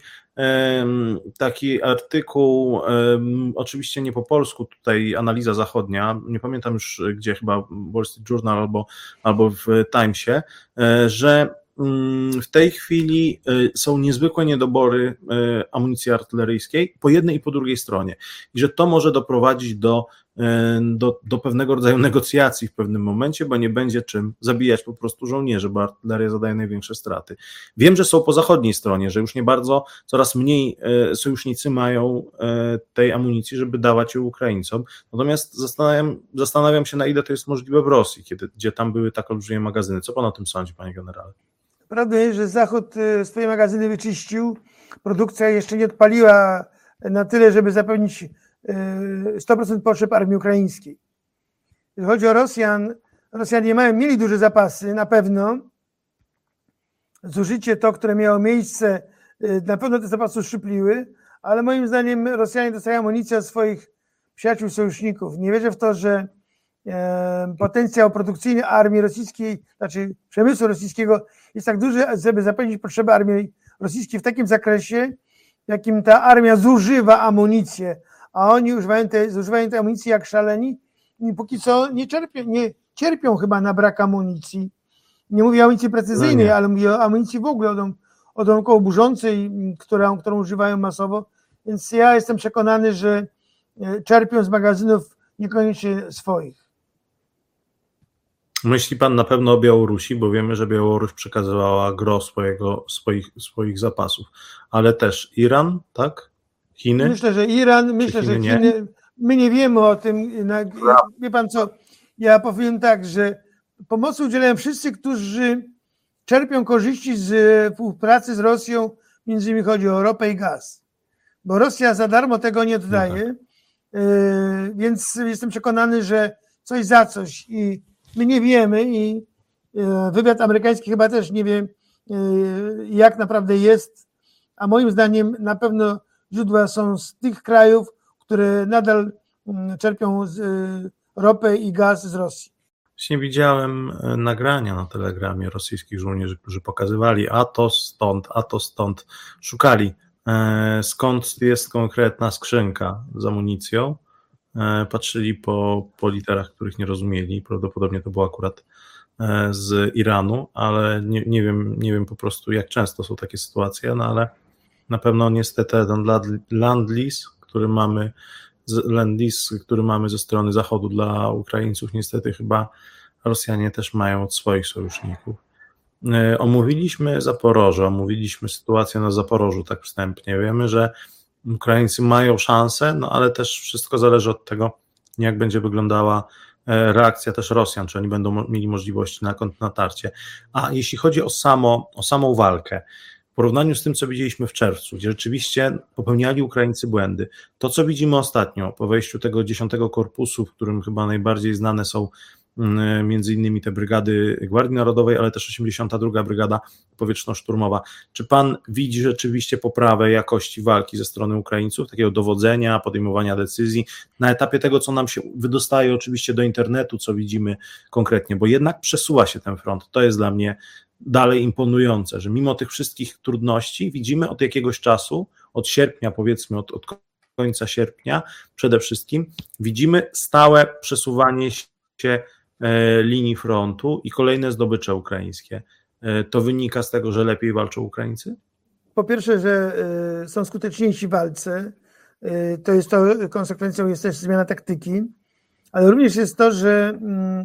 taki artykuł, oczywiście nie po polsku, tutaj analiza zachodnia, nie pamiętam już gdzie, chyba Wall Street Journal albo w Timesie, że w tej chwili są niezwykłe niedobory amunicji artyleryjskiej po jednej i po drugiej stronie i że to może doprowadzić do pewnego rodzaju negocjacji w pewnym momencie, bo nie będzie czym zabijać po prostu żołnierzy, bo artyleria zadaje największe straty. Wiem, że są po zachodniej stronie, że już nie bardzo, coraz mniej sojusznicy mają tej amunicji, żeby dawać ją Ukraińcom, natomiast zastanawiam się, na ile to jest możliwe w Rosji, gdzie tam były tak olbrzymie magazyny. Co Pan o tym sądzi, Panie Generale? Prawda jest, że Zachód swoje magazyny wyczyścił, produkcja jeszcze nie odpaliła na tyle, żeby zapewnić 100% potrzeb armii ukraińskiej. Jeżeli chodzi o Rosjanie mieli duże zapasy, na pewno. Zużycie to, które miało miejsce, na pewno te zapasy uszczupliły, ale moim zdaniem Rosjanie dostają amunicję od swoich przyjaciół, sojuszników. Nie wierzę w to, że potencjał produkcyjny armii rosyjskiej, znaczy przemysłu rosyjskiego jest tak duży, żeby zapewnić potrzeby armii rosyjskiej w takim zakresie, jakim ta armia zużywa amunicję, a oni zużywają tej amunicji jak szaleni i póki co nie cierpią chyba na brak amunicji. Nie mówię o amunicji precyzyjnej, ale mówię o amunicji w ogóle odłamkowo burzącej, którą używają masowo. Więc ja jestem przekonany, że czerpią z magazynów niekoniecznie swoich. Myśli pan na pewno o Białorusi, bo wiemy, że Białoruś przekazywała gros swoich zapasów, ale też Iran, tak? Chiny? Myślę, że Iran, że Chiny. My nie wiemy o tym. Wie pan co, ja powiem tak, że pomocy udzielają wszyscy, którzy czerpią korzyści z współpracy z Rosją, między innymi chodzi o ropę i gaz. Bo Rosja za darmo tego nie oddaje, więc jestem przekonany, że coś za coś i my nie wiemy i wywiad amerykański chyba też nie wie, jak naprawdę jest, a moim zdaniem na pewno źródła są z tych krajów, które nadal czerpią ropę i gaz z Rosji. Właśnie widziałem nagrania na Telegramie rosyjskich żołnierzy, którzy pokazywali a to stąd, szukali skąd jest konkretna skrzynka z amunicją, patrzyli po literach, których nie rozumieli, prawdopodobnie to było akurat z Iranu, ale nie wiem po prostu jak często są takie sytuacje, no ale na pewno niestety ten Lend-Lease, który mamy ze strony Zachodu dla Ukraińców, niestety chyba Rosjanie też mają od swoich sojuszników. Omówiliśmy Zaporoże, omówiliśmy sytuację na Zaporożu tak wstępnie. Wiemy, że Ukraińcy mają szansę, no ale też wszystko zależy od tego, jak będzie wyglądała reakcja też Rosjan, czy oni będą mieli możliwości na kontrnatarcie. A jeśli chodzi o samą walkę, w porównaniu z tym, co widzieliśmy w czerwcu, gdzie rzeczywiście popełniali Ukraińcy błędy, to co widzimy ostatnio po wejściu tego 10 korpusu, w którym chyba najbardziej znane są między innymi te brygady Gwardii Narodowej, ale też 82. Brygada Powietrzno-Szturmowa. Czy pan widzi rzeczywiście poprawę jakości walki ze strony Ukraińców, takiego dowodzenia, podejmowania decyzji na etapie tego, co nam się wydostaje oczywiście do internetu, co widzimy konkretnie, bo jednak przesuwa się ten front. To jest dla mnie dalej imponujące, że mimo tych wszystkich trudności widzimy od jakiegoś czasu, od sierpnia powiedzmy, od końca sierpnia przede wszystkim, widzimy stałe przesuwanie się linii frontu i kolejne zdobycze ukraińskie. To wynika z tego, że lepiej walczą Ukraińcy? Po pierwsze, że są skuteczniejsi w walce. Konsekwencją jest też zmiana taktyki, ale również jest to, że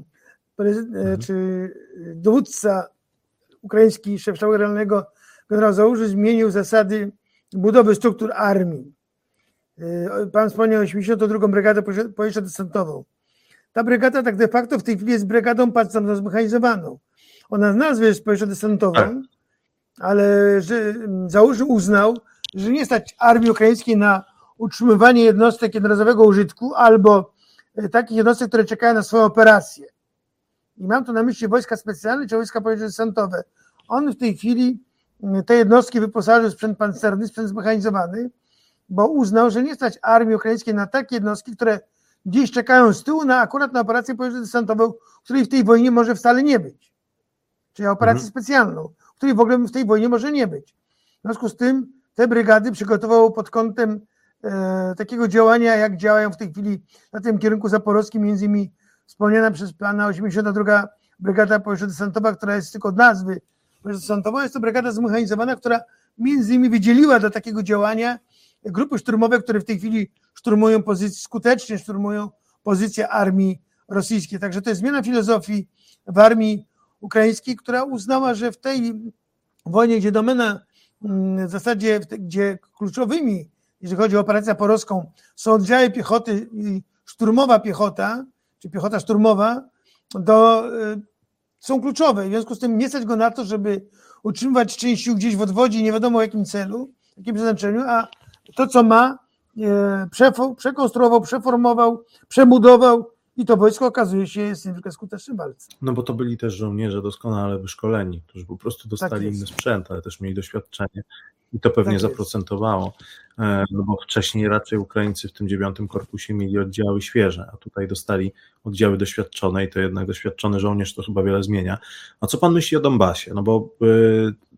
dowódca ukraiński, szef sztabu generalnego, generał Załuży, zmienił zasady budowy struktur armii. Pan wspomniał 82. Brygadę Powietrzno-Desantową. Ta brygada tak de facto w tej chwili jest brygadą pancerną zmechanizowaną. Ona z nazwy jest powietrzno-desantową, ale że Załuży uznał, że nie stać armii ukraińskiej na utrzymywanie jednostek jednorazowego użytku albo takich jednostek, które czekają na swoją operację. I mam tu na myśli wojska specjalne czy wojska powietrzno-desantowe. On w tej chwili te jednostki wyposażył w sprzęt pancerny, sprzęt zmechanizowany, bo uznał, że nie stać armii ukraińskiej na takie jednostki, które gdzieś czekają z tyłu akurat na operację powietrzno-desantową, której w tej wojnie może wcale nie być. Czyli operację specjalną, której w ogóle w tej wojnie może nie być. W związku z tym te brygady przygotowało pod kątem takiego działania, jak działają w tej chwili na tym kierunku zaporowskim, między innymi wspomniana przez pana 82. Brygada Powietrzno-Desantowa, która jest tylko od nazwy powietrzno-desantowa. Jest to brygada zmechanizowana, która między innymi wydzieliła do takiego działania grupy szturmowe, które w tej chwili skutecznie szturmują pozycje armii rosyjskiej. Także to jest zmiana filozofii w armii ukraińskiej, która uznała, że w tej wojnie, gdzie domena w zasadzie, gdzie kluczowymi, jeżeli chodzi o operację zaporowską, są oddziały piechoty i szturmowa piechota, czy piechota szturmowa, są kluczowe. W związku z tym nie stać go na to, żeby utrzymywać część sił gdzieś w odwodzie, nie wiadomo o jakim celu, jakim przeznaczeniu, a to, co ma, przekonstruował, przeformował, przebudował i to wojsko okazuje się jest niezwykle skuteczne w walce. No bo to byli też żołnierze doskonale wyszkoleni, którzy po prostu dostali inny sprzęt, ale też mieli doświadczenie i to pewnie zaprocentowało, no bo wcześniej raczej Ukraińcy w tym 9 korpusie mieli oddziały świeże, a tutaj dostali oddziały doświadczone i to jednak doświadczony żołnierz to chyba wiele zmienia. A co pan myśli o Donbasie? No bo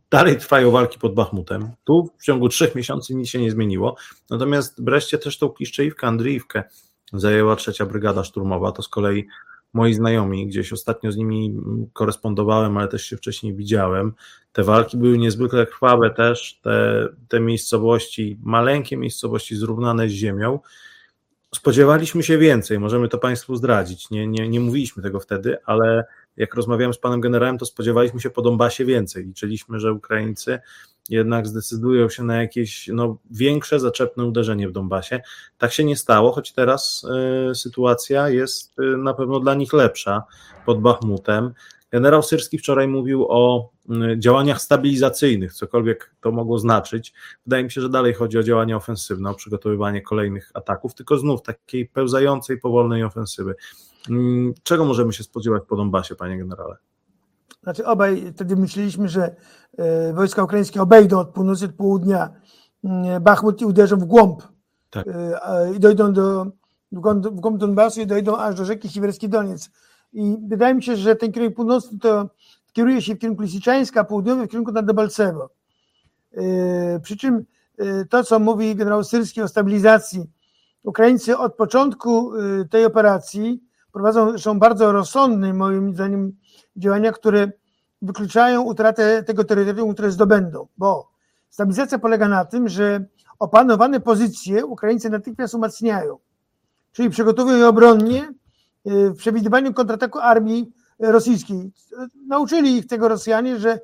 Dalej trwają walki pod Bachmutem. Tu w ciągu 3 miesięcy nic się nie zmieniło. Natomiast wreszcie też tą Kliszczyjówkę, Andriiwkę zajęła 3. Brygada Szturmowa. To z kolei moi znajomi, gdzieś ostatnio z nimi korespondowałem, ale też się wcześniej widziałem. Te walki były niezwykle krwawe też, te miejscowości, maleńkie miejscowości zrównane z ziemią. Spodziewaliśmy się więcej, możemy to Państwu zdradzić. Nie mówiliśmy tego wtedy, ale jak rozmawiałem z panem generałem, to spodziewaliśmy się po Donbasie więcej. Liczyliśmy, że Ukraińcy jednak zdecydują się na jakieś większe, zaczepne uderzenie w Donbasie. Tak się nie stało, choć teraz sytuacja jest na pewno dla nich lepsza pod Bachmutem. Generał Syrski wczoraj mówił o działaniach stabilizacyjnych, cokolwiek to mogło znaczyć. Wydaje mi się, że dalej chodzi o działania ofensywne, o przygotowywanie kolejnych ataków, tylko znów takiej pełzającej, powolnej ofensywy. Czego możemy się spodziewać po Donbasie, panie generale? Znaczy obaj wtedy myśleliśmy, że wojska ukraińskie obejdą od północy, od południa Bachmut i uderzą w głąb. Tak. I dojdą w głąb Donbasu i dojdą aż do rzeki Siewierski Doniec. I wydaje mi się, że ten kierunek północny to kieruje się w kierunku Lisiczańska, a południowy w kierunku na Debalcewo. Przy czym to, co mówi generał Syrski o stabilizacji, Ukraińcy od początku tej operacji prowadzą zresztą bardzo rozsądne, moim zdaniem, działania, które wykluczają utratę tego terytorium, które zdobędą, bo stabilizacja polega na tym, że opanowane pozycje Ukraińcy natychmiast umacniają, czyli przygotowują je obronnie w przewidywaniu kontrataku armii rosyjskiej. Nauczyli ich tego Rosjanie, że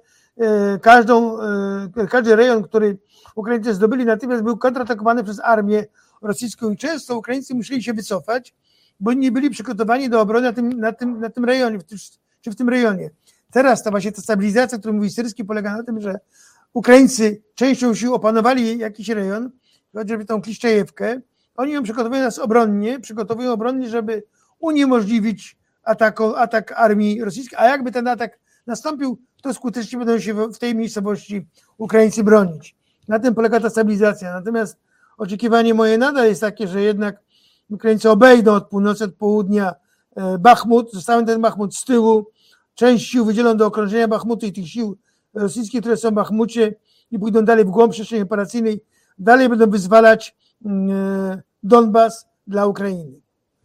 każdy rejon, który Ukraińcy zdobyli, natychmiast był kontratakowany przez armię rosyjską i często Ukraińcy musieli się wycofać, bo nie byli przygotowani do obrony na tym rejonie, czy w tym rejonie. Teraz ta stabilizacja, o której mówi Syrski, polega na tym, że Ukraińcy częścią sił opanowali jakiś rejon, chociażby tą Kliszczejewkę, oni ją przygotowują obronnie, żeby uniemożliwić atak armii rosyjskiej, a jakby ten atak nastąpił, to skutecznie będą się w tej miejscowości Ukraińcy bronić. Na tym polega ta stabilizacja. Natomiast oczekiwanie moje nadal jest takie, że jednak Ukraińcy obejdą od północy, od południa Bachmut, zostawią ten Bachmut z tyłu, część sił wydzielą do okrążenia Bachmutu i tych sił rosyjskich, które są w Bachmucie i pójdą dalej w głąb przestrzeni operacyjnej, dalej będą wyzwalać Donbas dla Ukrainy.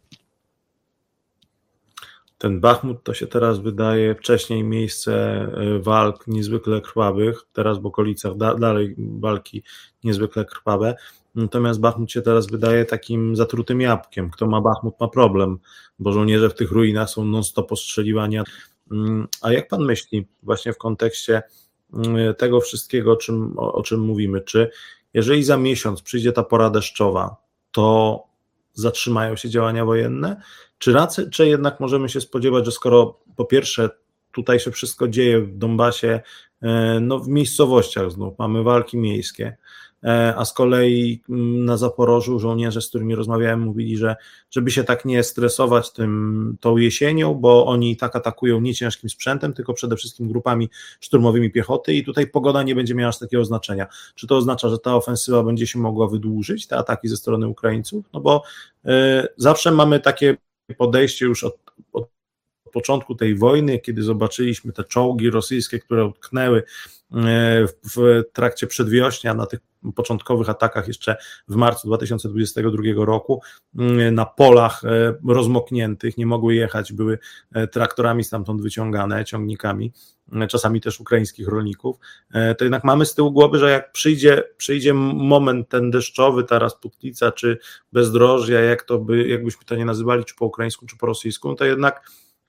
Ten Bachmut to się teraz wydaje wcześniej miejsce walk niezwykle krwawych, teraz w okolicach dalej walki niezwykle krwawe, natomiast Bachmut się teraz wydaje takim zatrutym jabłkiem. Kto ma Bachmut, ma problem, bo żołnierze w tych ruinach są non-stop ostrzeliwani. A jak pan myśli właśnie w kontekście tego wszystkiego, o czym mówimy, czy jeżeli za miesiąc przyjdzie ta pora deszczowa, to zatrzymają się działania wojenne? Czy jednak możemy się spodziewać, że skoro po pierwsze tutaj się wszystko dzieje w Donbasie, w miejscowościach znów, mamy walki miejskie, a z kolei na Zaporożu żołnierze, z którymi rozmawiałem, mówili, że żeby się tak nie stresować tą jesienią, bo oni i tak atakują nie ciężkim sprzętem, tylko przede wszystkim grupami szturmowymi piechoty i tutaj pogoda nie będzie miała aż takiego znaczenia. Czy to oznacza, że ta ofensywa będzie się mogła wydłużyć, te ataki ze strony Ukraińców? No bo zawsze mamy takie podejście już od początku tej wojny, kiedy zobaczyliśmy te czołgi rosyjskie, które utknęły w trakcie przedwiośnia na tych początkowych atakach jeszcze w marcu 2022 roku na polach rozmokniętych, nie mogły jechać, były traktorami stamtąd wyciągane, ciągnikami, czasami też ukraińskich rolników, to jednak mamy z tyłu głowy, że jak przyjdzie moment ten deszczowy, ta Rasputnica czy Bezdrożia, jakbyśmy to nie nazywali, czy po ukraińsku, czy po rosyjsku, to jednak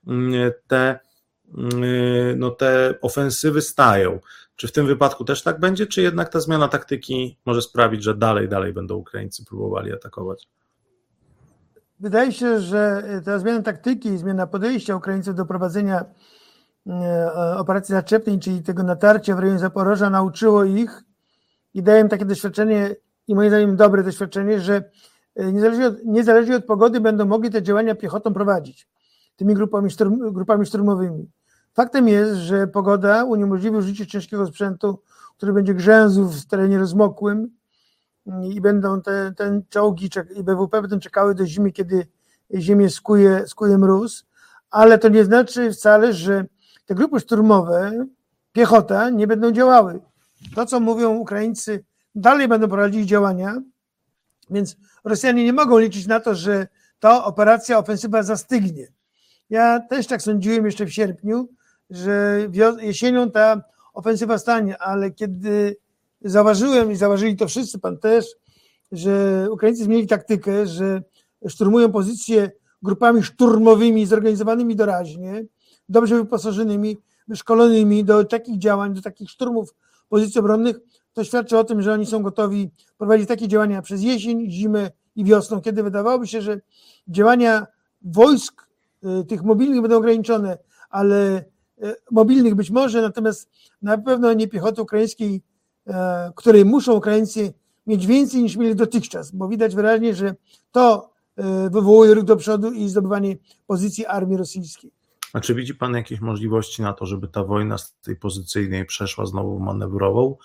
te ofensywy stają. Czy w tym wypadku też tak będzie, czy jednak ta zmiana taktyki może sprawić, że dalej będą Ukraińcy próbowali atakować? Wydaje się, że ta zmiana taktyki, zmiana podejścia Ukraińców do prowadzenia operacji zaczepnej, czyli tego natarcia w rejonie Zaporoża, nauczyło ich i daje im takie doświadczenie, i moim zdaniem dobre doświadczenie, że niezależnie od pogody będą mogli te działania piechotą prowadzić, tymi grupami szturmowymi. Faktem jest, że pogoda uniemożliwi użycie ciężkiego sprzętu, który będzie grzęzł w terenie rozmokłym i będą te czołgi i BWP będą czekały do zimy, kiedy ziemię skuje mróz, ale to nie znaczy wcale, że te grupy szturmowe piechota nie będą działały. To, co mówią Ukraińcy, dalej będą prowadzić działania, więc Rosjanie nie mogą liczyć na to, że ta operacja, ofensywa zastygnie. Ja też tak sądziłem jeszcze w sierpniu, że jesienią ta ofensywa stanie, ale kiedy zauważyłem i zauważyli to wszyscy, pan też, że Ukraińcy zmienili taktykę, że szturmują pozycje grupami szturmowymi, zorganizowanymi doraźnie, dobrze wyposażonymi, wyszkolonymi do takich działań, do takich szturmów pozycji obronnych, to świadczy o tym, że oni są gotowi prowadzić takie działania przez jesień, zimę i wiosną, kiedy wydawałoby się, że działania wojsk tych mobilnych będą ograniczone, ale mobilnych być może, natomiast na pewno nie piechoty ukraińskiej, której muszą Ukraińcy mieć więcej niż mieli dotychczas, bo widać wyraźnie, że to wywołuje ruch do przodu i zdobywanie pozycji armii rosyjskiej. A czy widzi pan jakieś możliwości na to, żeby ta wojna z tej pozycyjnej przeszła znowu w manewrową?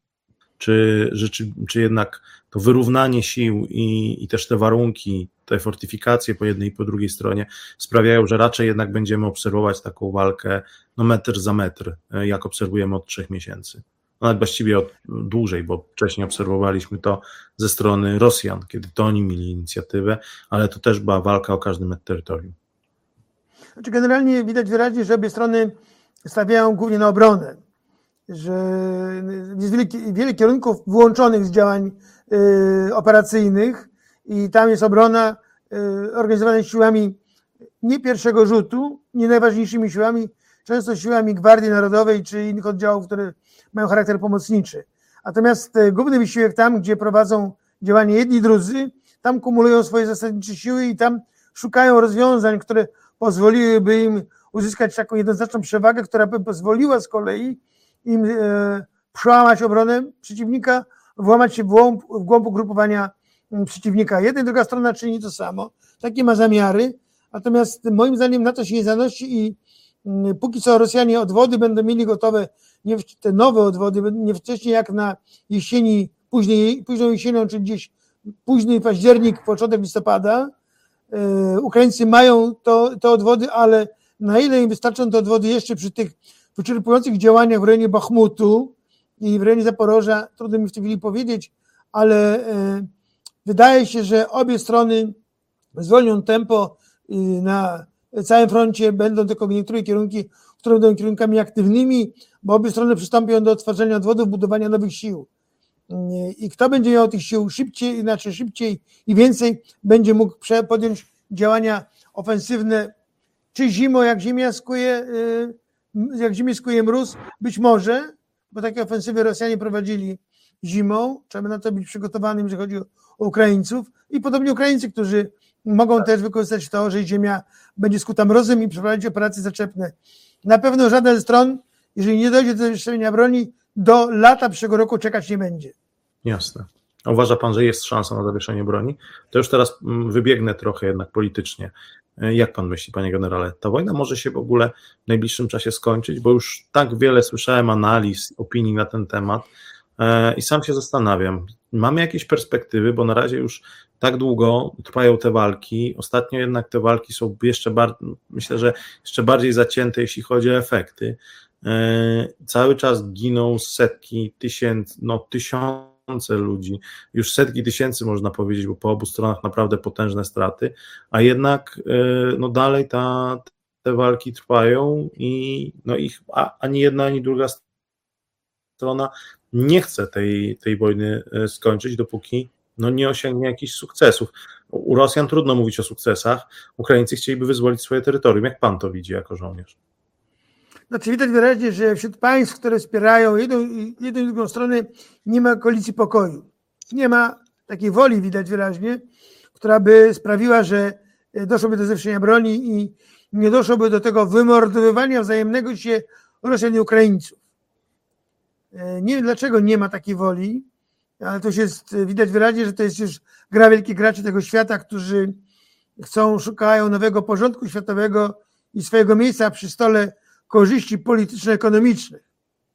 Czy jednak to wyrównanie sił i też te warunki, te fortyfikacje po jednej i po drugiej stronie sprawiają, że raczej jednak będziemy obserwować taką walkę metr za metr, jak obserwujemy od 3 miesięcy? Nawet właściwie od dłużej, bo wcześniej obserwowaliśmy to ze strony Rosjan, kiedy to oni mieli inicjatywę, ale to też była walka o każdy metr terytorium. Znaczy generalnie widać wyraźnie, że obie strony stawiają głównie na obronę, że jest wiele kierunków wyłączonych z działań operacyjnych i tam jest obrona organizowana siłami nie pierwszego rzutu, nie najważniejszymi siłami, często siłami Gwardii Narodowej czy innych oddziałów, które mają charakter pomocniczy. Natomiast główny wysiłek tam, gdzie prowadzą działania jedni i drudzy, tam kumulują swoje zasadnicze siły i tam szukają rozwiązań, które pozwoliłyby im uzyskać taką jednoznaczną przewagę, która by pozwoliła z kolei im przełamać obronę przeciwnika, włamać się w głąb ugrupowania przeciwnika. Jedna i druga strona czyni to samo. Takie ma zamiary. Natomiast moim zdaniem na to się nie zanosi i póki co Rosjanie odwody będą mieli gotowe, te nowe odwody, nie wcześniej jak na jesieni, późną jesienią, czy gdzieś późny październik, początek listopada. Ukraińcy mają te odwody, ale na ile im wystarczą te odwody jeszcze przy tych wyczerpujących działaniach w rejonie Bachmutu i w rejonie Zaporoża, trudno mi w tej chwili powiedzieć, ale wydaje się, że obie strony zwolnią tempo na całym froncie, będą tylko niektóre kierunki, które będą kierunkami aktywnymi, bo obie strony przystąpią do odtwarzania odwodów, budowania nowych sił. I kto będzie miał tych sił szybciej i więcej, będzie mógł podjąć działania ofensywne, czy zimą, jak zimie skuje mróz, być może, bo takie ofensywy Rosjanie prowadzili zimą, trzeba na to być przygotowanym, jeżeli chodzi o Ukraińców i podobnie Ukraińcy, którzy mogą też wykorzystać to, że ziemia będzie skuta mrozem i przeprowadzić operacje zaczepne. Na pewno żadna ze stron, jeżeli nie dojdzie do zawieszenia broni, do lata przyszłego roku czekać nie będzie. Jasne. A uważa pan, że jest szansa na zawieszenie broni? To już teraz wybiegnę trochę jednak politycznie. Jak pan myśli, panie generale, ta wojna może się w ogóle w najbliższym czasie skończyć? Bo już tak wiele słyszałem analiz, opinii na ten temat i sam się zastanawiam. Mamy jakieś perspektywy, bo na razie już tak długo trwają te walki. Ostatnio jednak te walki są myślę, że jeszcze bardziej zacięte, jeśli chodzi o efekty. Cały czas giną setki, tysiące ludzi, już setki tysięcy można powiedzieć, bo po obu stronach naprawdę potężne straty, a jednak dalej te walki trwają i ani jedna, ani druga strona nie chce tej wojny skończyć, dopóki nie osiągnie jakichś sukcesów. U Rosjan trudno mówić o sukcesach, Ukraińcy chcieliby wyzwolić swoje terytorium. Jak pan to widzi jako żołnierz? Znaczy widać wyraźnie, że wśród państw, które wspierają jedną i drugą stronę, nie ma koalicji pokoju. Nie ma takiej woli, widać wyraźnie, która by sprawiła, że doszłoby do zawieszenia broni i nie doszłoby do tego wymordowywania wzajemnego się Rosjan i Ukraińców. Nie wiem, dlaczego nie ma takiej woli, ale to widać wyraźnie, że to jest już gra wielkich graczy tego świata, którzy szukają nowego porządku światowego i swojego miejsca przy stole korzyści polityczno-ekonomicznych.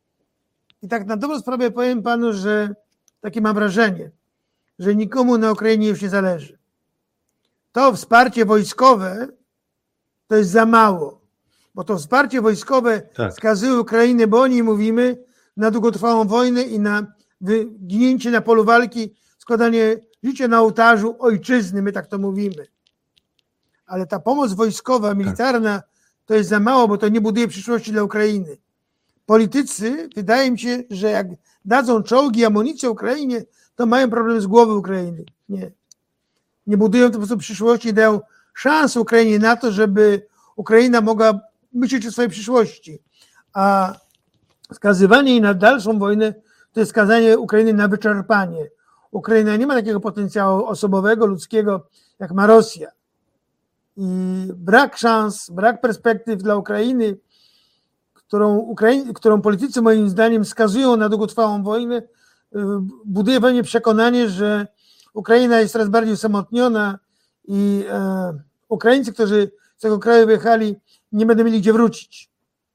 I tak na dobrą sprawę powiem panu, że takie mam wrażenie, że nikomu na Ukrainie już nie zależy. To wsparcie wojskowe to jest za mało. bo to wsparcie wojskowe Tak. skazuje Ukrainę, bo o niej mówimy, na długotrwałą wojnę i na wyginięcie na polu walki, składanie życia na ołtarzu ojczyzny, my tak to mówimy. Ale ta pomoc wojskowa, militarna to jest za mało, bo to nie buduje przyszłości dla Ukrainy. Politycy, wydaje mi się, że jak dadzą czołgi, amunicję Ukrainie, to mają problem z głowy Ukrainy. Nie budują to po prostu przyszłości, dają szansę Ukrainie na to, żeby Ukraina mogła myśleć o swojej przyszłości. A skazywanie jej na dalszą wojnę to jest skazanie Ukrainy na wyczerpanie. Ukraina nie ma takiego potencjału osobowego, ludzkiego, jak ma Rosja. I brak szans, brak perspektyw dla Ukrainy, którą politycy moim zdaniem skazują na długotrwałą wojnę, buduje we mnie przekonanie, że Ukraina jest coraz bardziej osamotniona i Ukraińcy, którzy z tego kraju wyjechali, nie będą mieli gdzie wrócić.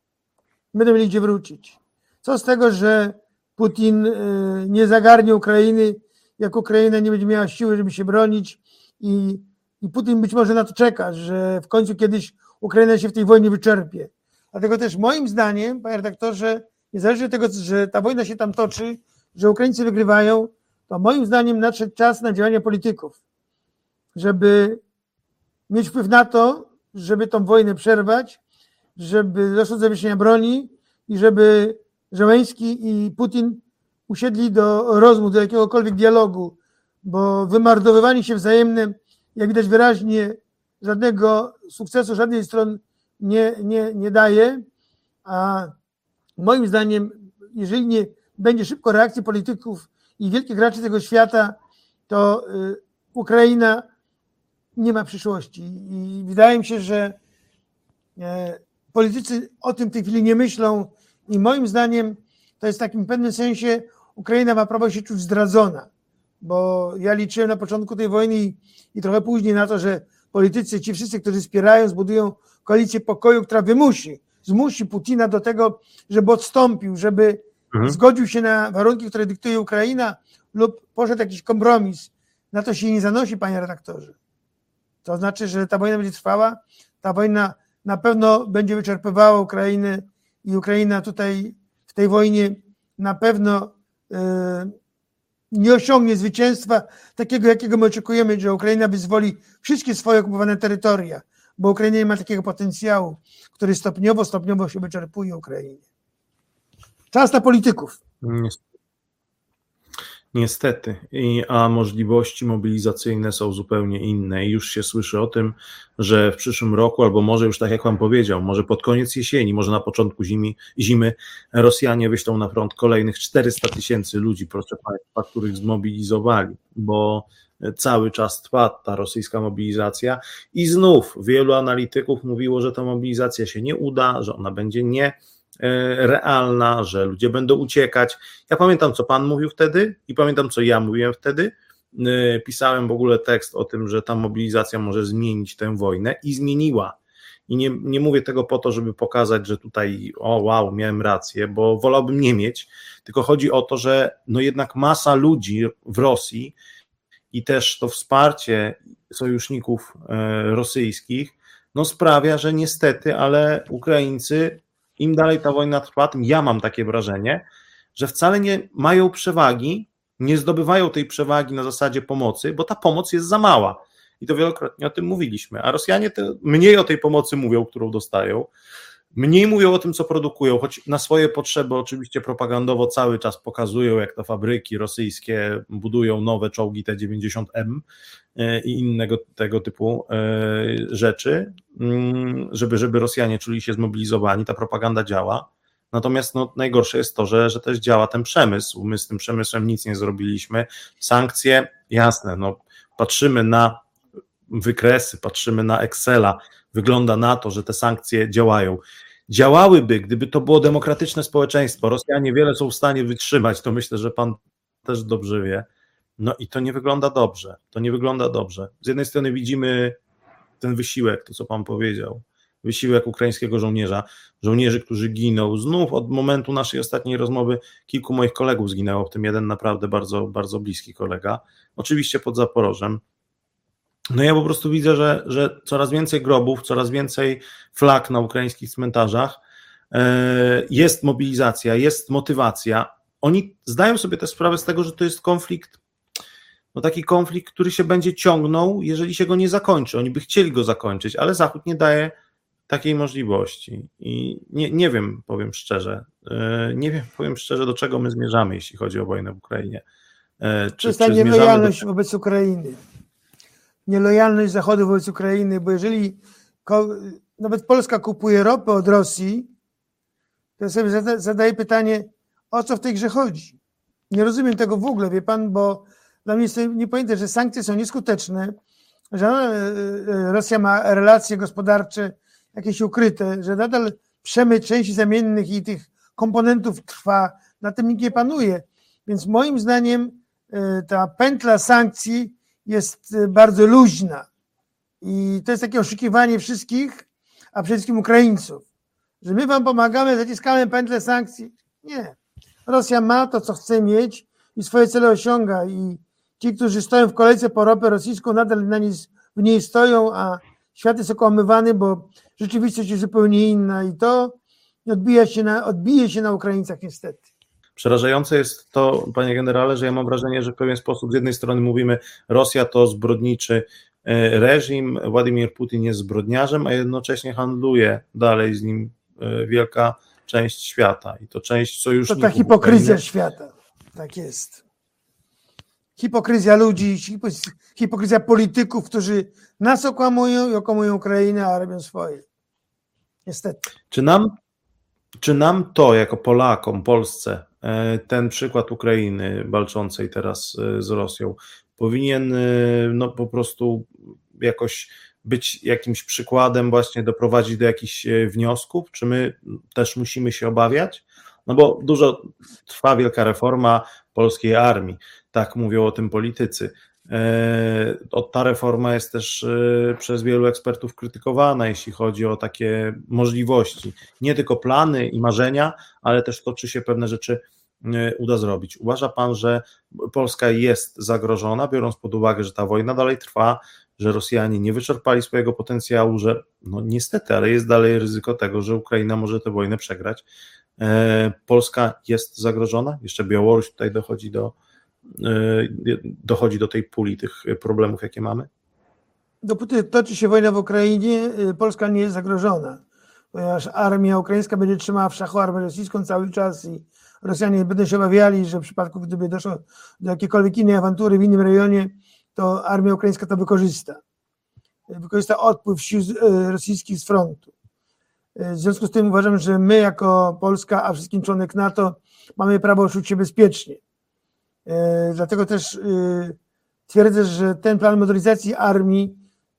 Co z tego, że Putin nie zagarnie Ukrainy, jak Ukraina nie będzie miała siły, żeby się bronić i Putin być może na to czeka, że w końcu kiedyś Ukraina się w tej wojnie wyczerpie. Dlatego też moim zdaniem, panie redaktorze, niezależnie od tego, że ta wojna się tam toczy, że Ukraińcy wygrywają, to moim zdaniem nadszedł czas na działania polityków, żeby mieć wpływ na to, żeby tą wojnę przerwać, żeby doszło do zawieszenia broni i żeby Zełenski i Putin usiedli do rozmów, do jakiegokolwiek dialogu, bo wymordowywanie się wzajemne, jak widać wyraźnie, żadnego sukcesu żadnej strony nie daje, a moim zdaniem, jeżeli nie będzie szybko reakcji polityków i wielkich graczy tego świata, to Ukraina nie ma przyszłości. I wydaje mi się, że politycy o tym w tej chwili nie myślą i moim zdaniem to jest w takim pewnym sensie Ukraina ma prawo się czuć zdradzona, bo ja liczyłem na początku tej wojny i trochę później na to, że politycy, ci wszyscy, którzy wspierają, zbudują koalicję pokoju, która zmusi Putina do tego, żeby odstąpił, żeby zgodził się na warunki, które dyktuje Ukraina lub poszedł jakiś kompromis. Na to się nie zanosi, panie redaktorze. To znaczy, że ta wojna będzie trwała, ta wojna na pewno będzie wyczerpywała Ukrainę i Ukraina tutaj w tej wojnie na pewno nie osiągnie zwycięstwa takiego, jakiego my oczekujemy, że Ukraina wyzwoli wszystkie swoje okupowane terytoria, bo Ukraina nie ma takiego potencjału, który stopniowo się wyczerpuje Ukrainie. Czas na polityków. Niestety, a możliwości mobilizacyjne są zupełnie inne i już się słyszy o tym, że w przyszłym roku, albo może już tak jak pan powiedział, może pod koniec jesieni, może na początku zimy Rosjanie wyślą na front kolejnych 400 000 ludzi, proszę państwa, których zmobilizowali, bo cały czas trwa ta rosyjska mobilizacja i znów wielu analityków mówiło, że ta mobilizacja się nie uda, że ona będzie realna, że ludzie będą uciekać. Ja pamiętam, co pan mówił wtedy i pamiętam, co ja mówiłem wtedy. Pisałem w ogóle tekst o tym, że ta mobilizacja może zmienić tę wojnę i zmieniła. I nie mówię tego po to, żeby pokazać, że tutaj miałem rację, bo wolałbym nie mieć, tylko chodzi o to, że no jednak masa ludzi w Rosji i też to wsparcie sojuszników rosyjskich sprawia, że niestety, ale Ukraińcy, im dalej ta wojna trwa, tym ja mam takie wrażenie, że wcale nie mają przewagi, nie zdobywają tej przewagi na zasadzie pomocy, bo ta pomoc jest za mała. I to wielokrotnie o tym mówiliśmy. A Rosjanie mniej o tej pomocy mówią, którą dostają, mniej mówią o tym, co produkują, choć na swoje potrzeby oczywiście propagandowo cały czas pokazują, jak to fabryki rosyjskie budują nowe czołgi T-90M i innego tego typu rzeczy, żeby Rosjanie czuli się zmobilizowani, ta propaganda działa. Natomiast najgorsze jest to, że też działa ten przemysł. My z tym przemysłem nic nie zrobiliśmy. Sankcje, jasne, patrzymy na wykresy, patrzymy na Excela, wygląda na to, że te sankcje działają. Działałyby, gdyby to było demokratyczne społeczeństwo. Rosjanie wiele są w stanie wytrzymać, to myślę, że pan też dobrze wie. I to nie wygląda dobrze. To nie wygląda dobrze. Z jednej strony widzimy ten wysiłek, to co pan powiedział, wysiłek ukraińskiego żołnierzy, którzy giną. Znów od momentu naszej ostatniej rozmowy kilku moich kolegów zginęło, w tym jeden naprawdę bardzo, bardzo bliski kolega. Oczywiście pod Zaporożem. No ja po prostu widzę, że coraz więcej grobów, coraz więcej flag na ukraińskich cmentarzach, jest mobilizacja, jest motywacja. Oni zdają sobie też sprawę z tego, że to jest konflikt, no taki konflikt, który się będzie ciągnął, jeżeli się go nie zakończy. Oni by chcieli go zakończyć, ale Zachód nie daje takiej możliwości. I nie wiem, powiem szczerze, do czego my zmierzamy, jeśli chodzi o wojnę w Ukrainie. To jest ta nielojalność wobec Ukrainy. Nielojalność Zachodu wobec Ukrainy, bo jeżeli nawet Polska kupuje ropę od Rosji, to ja sobie zadaję pytanie, o co w tej grze chodzi? Nie rozumiem tego w ogóle, wie pan, bo dla mnie jest niepojęte, że sankcje są nieskuteczne, że Rosja ma relacje gospodarcze jakieś ukryte, że nadal przemyt części zamiennych i tych komponentów trwa, na tym nikt nie panuje. Więc moim zdaniem ta pętla sankcji jest bardzo luźna i to jest takie oszukiwanie wszystkich, a przede wszystkim Ukraińców, że my wam pomagamy, zaciskamy pętlę sankcji. Nie. Rosja ma to, co chce mieć i swoje cele osiąga i ci, którzy stoją w kolejce po ropę rosyjską, nadal w niej stoją, a świat jest okłamywany, bo rzeczywistość jest zupełnie inna i to odbije się na Ukraińcach niestety. Przerażające jest to, panie generale, że ja mam wrażenie, że w pewien sposób z jednej strony mówimy, Rosja to zbrodniczy reżim, Władimir Putin jest zbrodniarzem, a jednocześnie handluje dalej z nim wielka część świata i to część sojuszników. To ta hipokryzja świata, tak jest. Hipokryzja ludzi, hipokryzja polityków, którzy nas okłamują i okłamują Ukrainę, a robią swoje. Niestety. Czy nam to jako Polakom, Polsce, ten przykład Ukrainy walczącej teraz z Rosją powinien no po prostu jakoś być jakimś przykładem, właśnie doprowadzić do jakichś wniosków? Czy my też musimy się obawiać? No bo dużo trwa wielka reforma polskiej armii, tak mówią o tym politycy. Ta reforma jest też przez wielu ekspertów krytykowana, jeśli chodzi o takie możliwości, nie tylko plany i marzenia, ale też to, czy się pewne rzeczy uda zrobić. Uważa pan, że Polska jest zagrożona, biorąc pod uwagę, że ta wojna dalej trwa, że Rosjanie nie wyczerpali swojego potencjału, że no niestety, ale jest dalej ryzyko tego, że Ukraina może tę wojnę przegrać. Polska jest zagrożona, jeszcze Białoruś tutaj dochodzi do tej puli tych problemów, jakie mamy? Dopóty toczy się wojna w Ukrainie, Polska nie jest zagrożona, ponieważ armia ukraińska będzie trzymała w szachu armię rosyjską cały czas i Rosjanie będą się obawiali, że w przypadku, gdyby doszło do jakiejkolwiek innej awantury w innym rejonie, to armia ukraińska to wykorzysta. Wykorzysta odpływ sił rosyjskich z frontu. W związku z tym uważam, że my jako Polska, a wszystkim członek NATO, mamy prawo czuć się bezpiecznie. Dlatego też twierdzę, że ten plan modernizacji armii,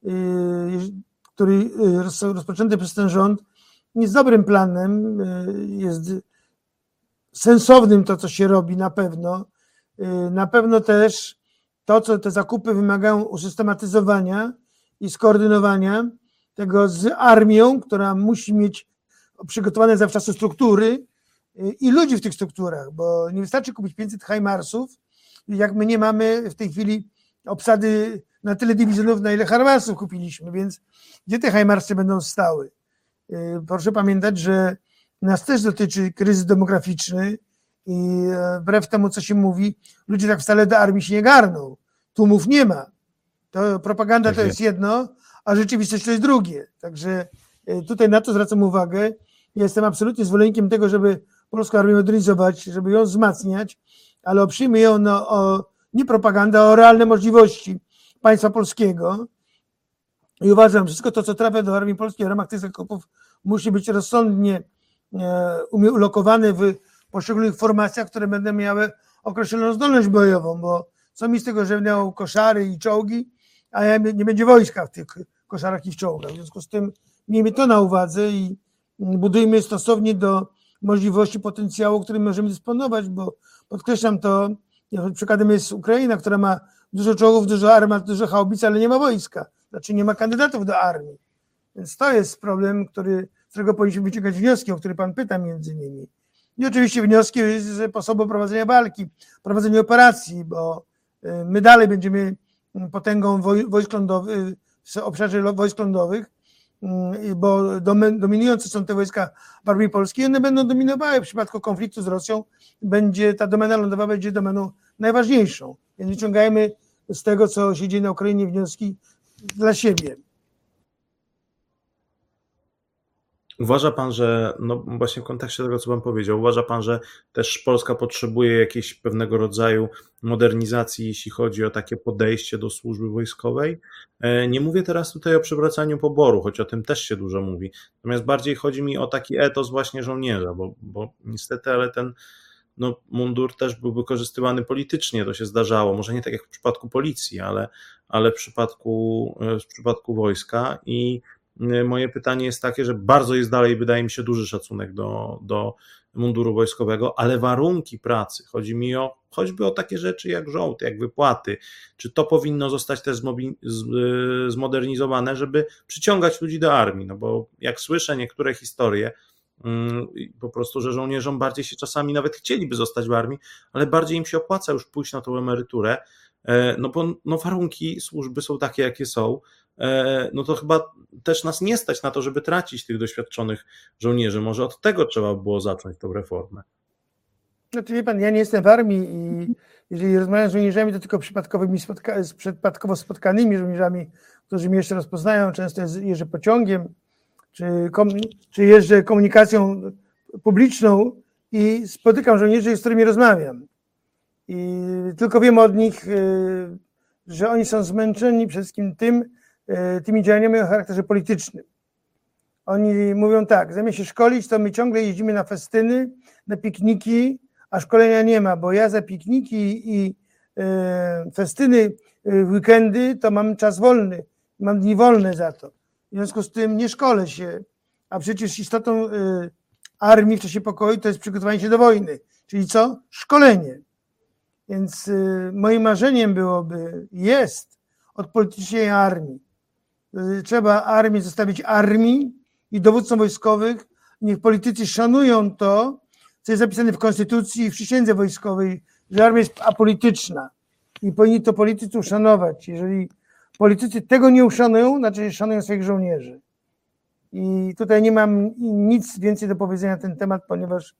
który rozpoczęty przez ten rząd, jest dobrym planem, jest sensownym to, co się robi na pewno. Na pewno też to, co te zakupy wymagają usystematyzowania i skoordynowania tego z armią, która musi mieć przygotowane zawczasu struktury i ludzi w tych strukturach, bo nie wystarczy kupić 500 HIMARS-ów, jak my nie mamy w tej chwili obsady na tyle dywizjonów, na ile HIMARS-ów kupiliśmy, więc gdzie te HIMARS-y będą stały? Proszę pamiętać, że nas też dotyczy kryzys demograficzny i wbrew temu, co się mówi, ludzie tak wcale do armii się nie garną. Tłumów nie ma. To propaganda to jest jedno, a rzeczywistość to jest drugie. Także tutaj na to zwracam uwagę. Ja jestem absolutnie zwolennikiem tego, żeby polską armię modernizować, żeby ją wzmacniać, ale oprzyjmy ją nie propagandę, a o realne możliwości państwa polskiego. I uważam, że wszystko to, co trafia do armii polskiej w ramach tych zakupów, musi być rozsądnie ulokowane w poszczególnych formacjach, które będą miały określoną zdolność bojową, bo co mi z tego, że miał koszary i czołgi, a nie będzie wojska w tych koszarach i w czołgach. W związku z tym miejmy to na uwadze i budujmy stosownie do możliwości, potencjału, którym możemy dysponować, bo podkreślam to, przykładem jest Ukraina, która ma dużo czołgów, dużo armat, dużo haubic, ale nie ma wojska, znaczy nie ma kandydatów do armii. Więc to jest problem, z którego powinniśmy wyciągać wnioski, o które pan pyta między innymi. I oczywiście wnioski z sposobu prowadzenia walki, prowadzenia operacji, bo my dalej będziemy potęgą wojsk lądowych, w obszarze wojsk lądowych, bo dominujące są te wojska w armii polskiej, one będą dominowały w przypadku konfliktu z Rosją, ta domena lądowa będzie domeną najważniejszą. Więc wyciągajmy z tego, co się dzieje na Ukrainie, wnioski dla siebie. Uważa pan, że, no właśnie w kontekście tego, co pan powiedział, uważa pan, że też Polska potrzebuje jakiejś pewnego rodzaju modernizacji, jeśli chodzi o takie podejście do służby wojskowej? Nie mówię teraz tutaj o przywracaniu poboru, choć o tym też się dużo mówi. Natomiast bardziej chodzi mi o taki etos właśnie żołnierza, bo niestety, ale ten mundur też był wykorzystywany politycznie, to się zdarzało, może nie tak jak w przypadku policji, ale w przypadku wojska. I moje pytanie jest takie, że bardzo jest dalej, wydaje mi się, duży szacunek do munduru wojskowego, ale warunki pracy, chodzi mi choćby o takie rzeczy jak żołd, jak wypłaty, czy to powinno zostać też zmodernizowane, żeby przyciągać ludzi do armii, no bo jak słyszę niektóre historie, po prostu, że żołnierzom bardziej się czasami nawet chcieliby zostać w armii, ale bardziej im się opłaca już pójść na tą emeryturę, no bo warunki służby są takie, jakie są, no to chyba też nas nie stać na to, żeby tracić tych doświadczonych żołnierzy. Może od tego trzeba było zacząć tą reformę. Znaczy, wie pan, ja nie jestem w armii i jeżeli rozmawiam z żołnierzami, to tylko przypadkowo spotkanymi żołnierzami, którzy mnie jeszcze rozpoznają. Często jeżdżę pociągiem, czy jeżdżę komunikacją publiczną i spotykam żołnierzy, z którymi rozmawiam. I tylko wiem od nich, że oni są zmęczeni przede wszystkim tymi działaniami o charakterze politycznym. Oni mówią tak, zamiast się szkolić, to my ciągle jeździmy na festyny, na pikniki, a szkolenia nie ma, bo ja za pikniki i festyny w weekendy to mam czas wolny, mam dni wolne za to. W związku z tym nie szkolę się, a przecież istotą armii w czasie pokoju to jest przygotowanie się do wojny. Czyli co? Szkolenie. Więc moim marzeniem jest odpolitycznienie armii. Trzeba armię zostawić armii i dowódcom wojskowych. Niech politycy szanują to, co jest zapisane w Konstytucji i w przysiędze wojskowej, że armia jest apolityczna i powinni to politycy uszanować. Jeżeli politycy tego nie uszanują, znaczy szanują swoich żołnierzy. I tutaj nie mam nic więcej do powiedzenia na ten temat, ponieważ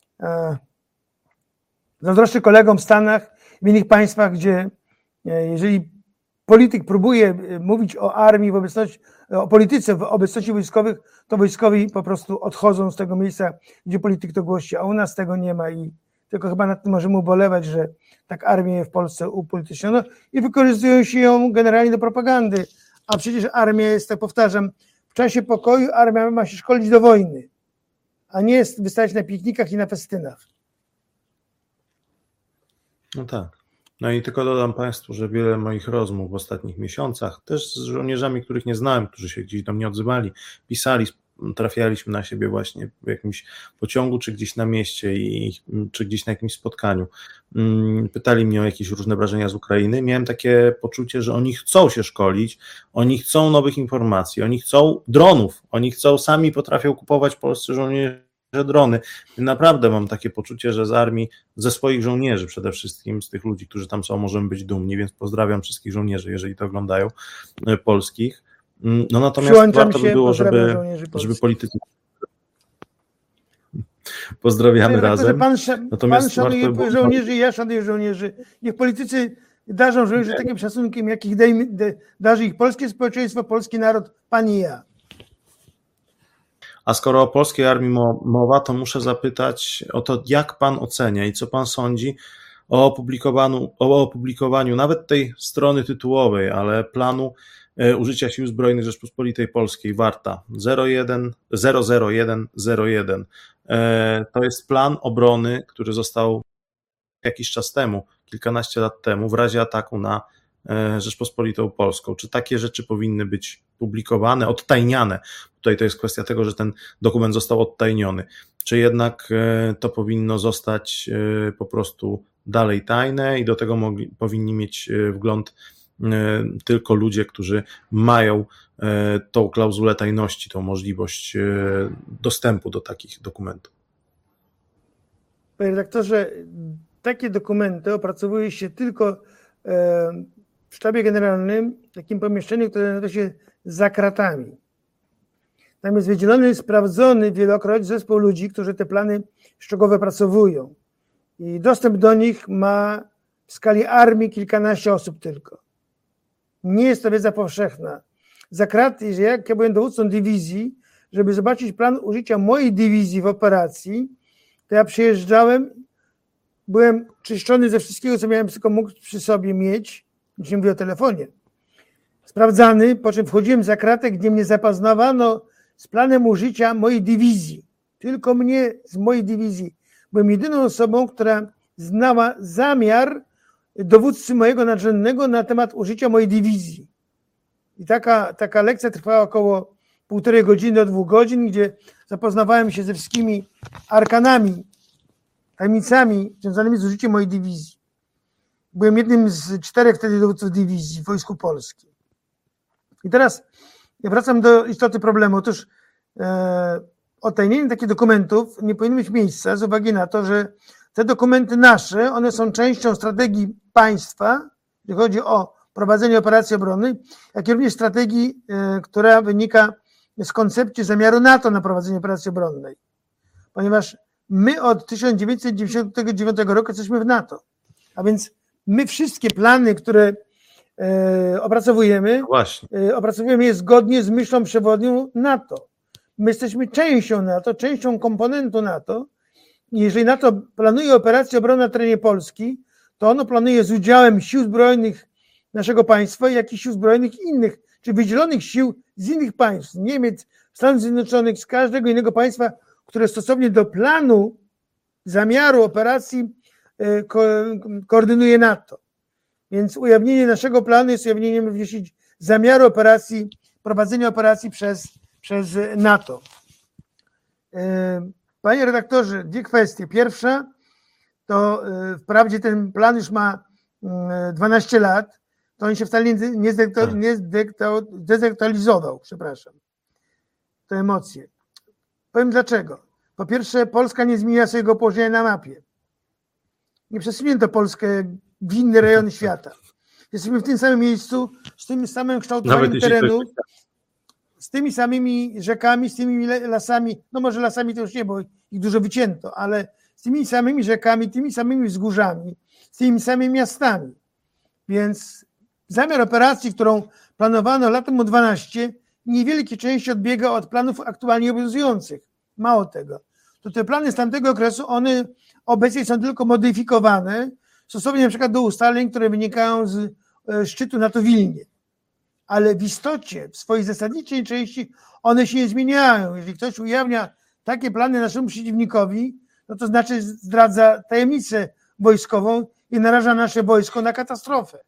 zazdroszczę kolegom w Stanach, w innych państwach, gdzie jeżeli polityk próbuje mówić o armii, o polityce w obecności wojskowych, to wojskowi po prostu odchodzą z tego miejsca, gdzie polityk to głosi, a u nas tego nie ma i tylko chyba nad tym możemy ubolewać, że tak armię w Polsce upolityczniono i wykorzystują się ją generalnie do propagandy, a przecież armia jest, tak powtarzam, w czasie pokoju armia ma się szkolić do wojny, a nie wystawać na piknikach i na festynach. No tak. No i tylko dodam Państwu, że wiele moich rozmów w ostatnich miesiącach, też z żołnierzami, których nie znałem, którzy się gdzieś do mnie odzywali, pisali, trafialiśmy na siebie właśnie w jakimś pociągu, czy gdzieś na mieście, czy gdzieś na jakimś spotkaniu. Pytali mnie o jakieś różne wrażenia z Ukrainy. Miałem takie poczucie, że oni chcą się szkolić, oni chcą nowych informacji, oni chcą dronów, oni sami potrafią kupować polscy żołnierze drony. Naprawdę mam takie poczucie, że z armii, ze swoich żołnierzy przede wszystkim, z tych ludzi, którzy tam są, możemy być dumni, więc pozdrawiam wszystkich żołnierzy, jeżeli to oglądają, polskich. No natomiast warto by było, żeby politycy... Pozdrawiamy razem. Pan szanuje żołnierzy i ja szanuję żołnierzy. Niech politycy darzą żołnierzy takim szacunkiem, jakich darzy ich polskie społeczeństwo, polski naród, pan i ja. A skoro o polskiej armii mowa, to muszę zapytać o to, jak pan ocenia i co pan sądzi o opublikowaniu nawet tej strony tytułowej, ale planu użycia Sił Zbrojnych Rzeczypospolitej Polskiej, Warta 00101. To jest plan obrony, który został jakiś czas temu, kilkanaście lat temu, w razie ataku na Rzeczpospolitą Polską. Czy takie rzeczy powinny być publikowane, odtajniane? Tutaj to jest kwestia tego, że ten dokument został odtajniony. Czy jednak to powinno zostać po prostu dalej tajne i do tego powinni mieć wgląd tylko ludzie, którzy mają tą klauzulę tajności, tą możliwość dostępu do takich dokumentów? Panie redaktorze, takie dokumenty opracowuje się tylko w sztabie generalnym w takim pomieszczeniu, które nazywa się za kratami. Tam jest wydzielony, sprawdzony wielokroć zespół ludzi, którzy te plany szczegółowo opracowują. I dostęp do nich ma w skali armii kilkanaście osób tylko. Nie jest to wiedza powszechna. Za kraty, że jak ja byłem dowódcą dywizji, żeby zobaczyć plan użycia mojej dywizji w operacji, to ja przyjeżdżałem, byłem czyszczony ze wszystkiego, co miałem tylko mógł przy sobie mieć, już nie mówię o telefonie, sprawdzany, po czym wchodziłem za kratę, gdzie mnie zapoznawano z planem użycia mojej dywizji. Tylko mnie z mojej dywizji. Byłem jedyną osobą, która znała zamiar dowódcy mojego naczelnego na temat użycia mojej dywizji. I taka lekcja trwała około 1,5 godziny do 2 godzin, gdzie zapoznawałem się ze wszystkimi arkanami, tajemnicami związanymi z użyciem mojej dywizji. Byłem jednym z 4 wtedy dowódców dywizji w Wojsku Polskim. I teraz ja wracam do istoty problemu. Otóż odtajnienie takich dokumentów nie powinno mieć miejsca z uwagi na to, że te dokumenty nasze, one są częścią strategii państwa, jeżeli chodzi o prowadzenie operacji obronnej, jak i również strategii, która wynika z koncepcji zamiaru NATO na prowadzenie operacji obronnej. Ponieważ my od 1999 roku jesteśmy w NATO. A więc my wszystkie plany, które opracowujemy, opracowujemy je zgodnie z myślą przewodnią NATO. My jesteśmy częścią NATO, częścią komponentu NATO. Jeżeli NATO planuje operację obronną na terenie Polski, to ono planuje z udziałem sił zbrojnych naszego państwa, jak i sił zbrojnych innych, czy wydzielonych sił z innych państw, z Niemiec, Stanów Zjednoczonych, z każdego innego państwa, które stosownie do planu, zamiaru operacji koordynuje NATO. Więc ujawnienie naszego planu jest ujawnieniem również zamiaru operacji, prowadzenia operacji przez NATO. Panie redaktorze, 2 kwestie. Pierwsza, to wprawdzie ten plan już ma 12 lat, to on się wcale nie zdezaktualizował, przepraszam. To emocje. Powiem dlaczego. Po pierwsze, Polska nie zmieniła swojego położenia na mapie. Nie przesunięto Polskę w inne rejony świata. Jesteśmy w tym samym miejscu, z tym samym kształtowaniem terenu, z tymi samymi rzekami, z tymi lasami, no może lasami to już nie, bo ich dużo wycięto, ale z tymi samymi rzekami, tymi samymi wzgórzami, z tymi samymi miastami. Więc zamiar operacji, którą planowano lat temu 12, niewielkiej części odbiega od planów aktualnie obowiązujących. Mało tego. To te plany z tamtego okresu, one obecnie są tylko modyfikowane, stosownie na przykład do ustaleń, które wynikają z szczytu NATO w Wilnie. Ale w istocie, w swojej zasadniczej części, one się nie zmieniają. Jeżeli ktoś ujawnia takie plany naszemu przeciwnikowi, no to znaczy zdradza tajemnicę wojskową i naraża nasze wojsko na katastrofę.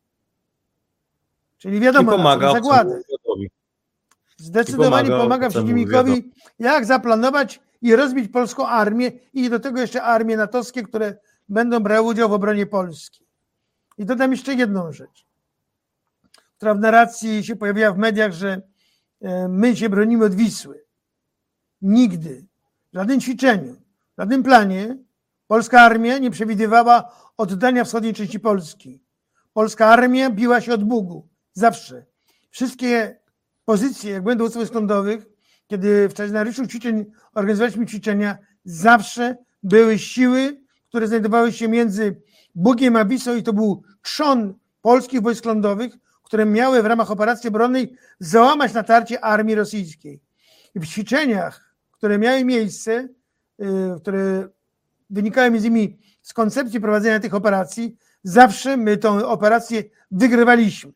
Czyli wiadomo, na zagładę. Zdecydowanie pomaga przeciwnikowi, jak zaplanować i rozbić polską armię i do tego jeszcze armie natowskie, które będą brały udział w obronie Polski. I dodam jeszcze jedną rzecz, która w narracji się pojawiła w mediach, że my się bronimy od Wisły. Nigdy, w żadnym ćwiczeniu, w żadnym planie polska armia nie przewidywała oddania wschodniej części Polski. Polska armia biła się od Bugu. Zawsze. Wszystkie pozycje, jak byłem dowódcą wojsk lądowych, kiedy w scenariuszu ćwiczeń organizowaliśmy ćwiczenia, zawsze były siły, które znajdowały się między Bugiem a Wisłą i to był trzon polskich wojsk lądowych, które miały w ramach operacji obronnej załamać natarcie armii rosyjskiej. I w ćwiczeniach, które miały miejsce, które wynikały między innymi z koncepcji prowadzenia tych operacji, zawsze my tę operację wygrywaliśmy.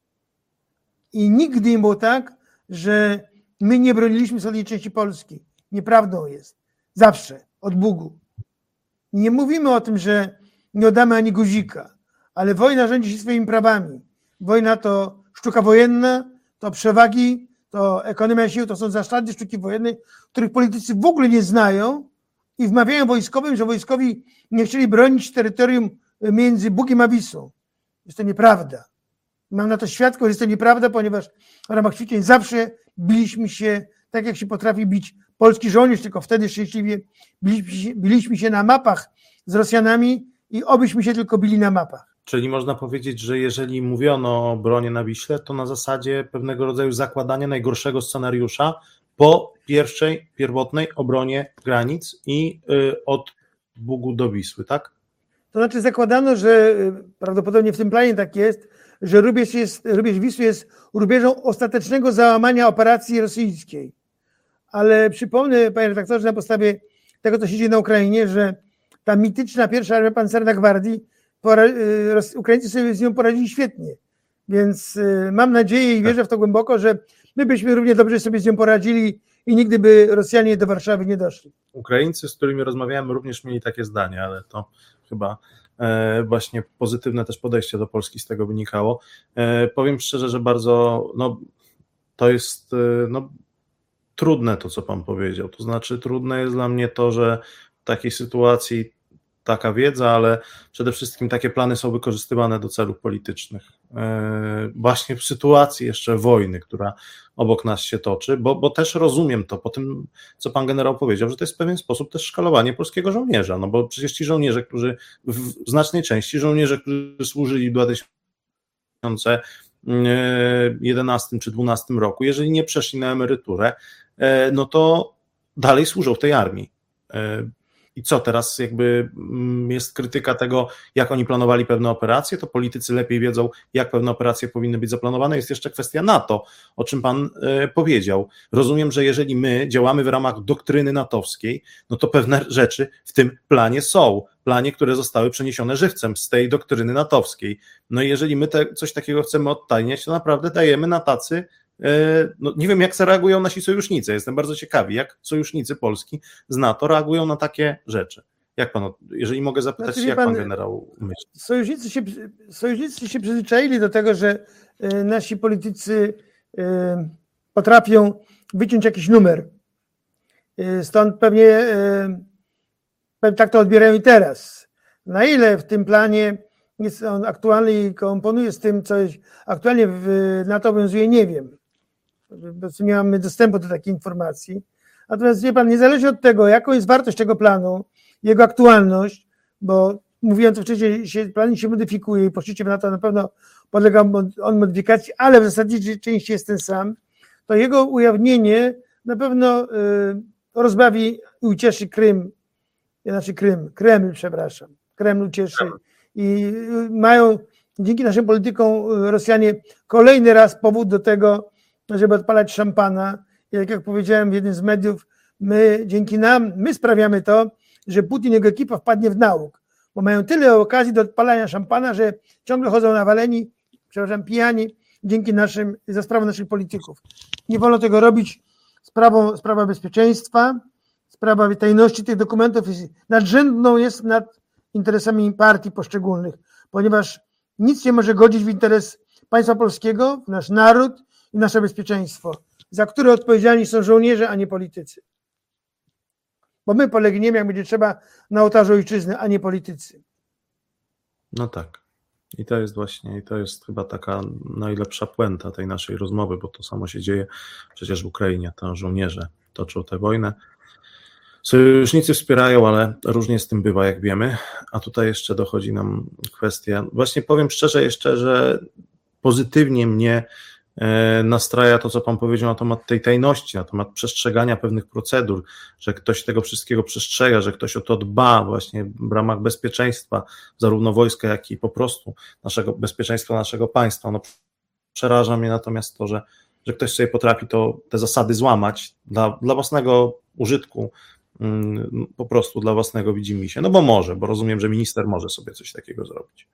I nigdy nie było tak, że my nie broniliśmy wschodniej części Polski. Nieprawdą jest. Zawsze. Od Bugu. Nie mówimy o tym, że nie oddamy ani guzika, ale wojna rządzi się swoimi prawami. Wojna to sztuka wojenna, to przewagi, to ekonomia sił, to są zasady sztuki wojennej, których politycy w ogóle nie znają i wmawiają wojskowym, że wojskowi nie chcieli bronić terytorium między Bugiem a Wisłą. Jest to nieprawda. Mam na to świadków, że jest to nieprawda, ponieważ w ramach ćwiczeń zawsze biliśmy się tak, jak się potrafi bić polski żołnierz, tylko wtedy szczęśliwie biliśmy się na mapach z Rosjanami i obyśmy się tylko bili na mapach. Czyli można powiedzieć, że jeżeli mówiono o obronie na Wiśle, to na zasadzie pewnego rodzaju zakładania najgorszego scenariusza po pierwotnej obronie granic i od Bugu do Wisły, tak? To znaczy zakładano, że prawdopodobnie w tym planie tak jest, że rubież Wisły jest rubieżą ostatecznego załamania operacji rosyjskiej. Ale przypomnę, panie redaktorze, na podstawie tego, co się dzieje na Ukrainie, że ta mityczna pierwsza armia pancerna gwardii, Ukraińcy sobie z nią poradzili świetnie. Więc mam nadzieję i wierzę w to głęboko, że my byśmy równie dobrze sobie z nią poradzili i nigdy by Rosjanie do Warszawy nie doszli. Ukraińcy, z którymi rozmawiałem, również mieli takie zdanie, ale to chyba właśnie pozytywne też podejście do Polski z tego wynikało. Powiem szczerze, że bardzo, to jest trudne to, co pan powiedział. To znaczy trudne jest dla mnie to, że w takiej sytuacji taka wiedza, ale przede wszystkim takie plany są wykorzystywane do celów politycznych. Właśnie w sytuacji jeszcze wojny, która obok nas się toczy, bo też rozumiem to po tym, co pan generał powiedział, że to jest w pewien sposób też szkalowanie polskiego żołnierza, no bo przecież ci żołnierze, którzy w znacznej części żołnierze, którzy służyli w 2011 czy 2012 roku, jeżeli nie przeszli na emeryturę, no to dalej służą w tej armii. I co teraz jakby jest krytyka tego, jak oni planowali pewne operacje, to politycy lepiej wiedzą, jak pewne operacje powinny być zaplanowane. Jest jeszcze kwestia NATO, o czym pan powiedział. Rozumiem, że jeżeli my działamy w ramach doktryny natowskiej, no to pewne rzeczy w tym planie są. Planie, które zostały przeniesione żywcem z tej doktryny natowskiej. No i jeżeli my coś takiego chcemy odtajniać, to naprawdę dajemy na tacy. No, nie wiem, jak zareagują nasi sojusznicy. Jestem bardzo ciekawy, jak sojusznicy Polski z NATO reagują na takie rzeczy. Jak pan, jeżeli mogę zapytać, jak pan generał myśli? Sojusznicy się przyzwyczaili do tego, że nasi politycy potrafią wyciąć jakiś numer. Stąd pewnie tak to odbierają i teraz. Na ile w tym planie jest on aktualny i komponuje z tym, co aktualnie w NATO obowiązuje, nie wiem. Bo nie mamy dostępu do takiej informacji. Natomiast wie pan, niezależnie od tego, jaką jest wartość tego planu, jego aktualność, bo mówiłem to wcześniej, plan się modyfikuje i po szczycie w NATO na pewno podlega on modyfikacji, ale w zasadzie części jest ten sam, to jego ujawnienie na pewno rozbawi i ucieszy Kreml ucieszy i mają dzięki naszym politykom Rosjanie kolejny raz powód do tego, żeby odpalać szampana. I jak powiedziałem w jednym z mediów, dzięki nam sprawiamy to, że Putin i jego ekipa wpadnie w nauk, bo mają tyle okazji do odpalania szampana, że ciągle chodzą nawaleni, pijani za sprawą naszych polityków. Nie wolno tego robić. Sprawa bezpieczeństwa, sprawa tajności tych dokumentów nadrzędną jest nad interesami partii poszczególnych, ponieważ nic nie może godzić w interes państwa polskiego, w nasz naród i nasze bezpieczeństwo, za które odpowiedzialni są żołnierze, a nie politycy. Bo my polegniemy, jak będzie trzeba, na ołtarzu ojczyzny, a nie politycy. No tak. I to jest chyba taka najlepsza puenta tej naszej rozmowy, bo to samo się dzieje przecież w Ukrainie. To żołnierze toczą tę wojnę. Sojusznicy wspierają, ale różnie z tym bywa, jak wiemy. A tutaj jeszcze dochodzi nam kwestia. Właśnie powiem szczerze jeszcze, że pozytywnie mnie nastraja to, co pan powiedział na temat tej tajności, na temat przestrzegania pewnych procedur, że ktoś tego wszystkiego przestrzega, że ktoś o to dba właśnie w ramach bezpieczeństwa, zarówno wojska, jak i po prostu bezpieczeństwa naszego państwa. No, przeraża mnie natomiast to, że ktoś sobie potrafi te zasady złamać dla własnego użytku, po prostu dla własnego widzimisię. No bo rozumiem, że minister może sobie coś takiego zrobić.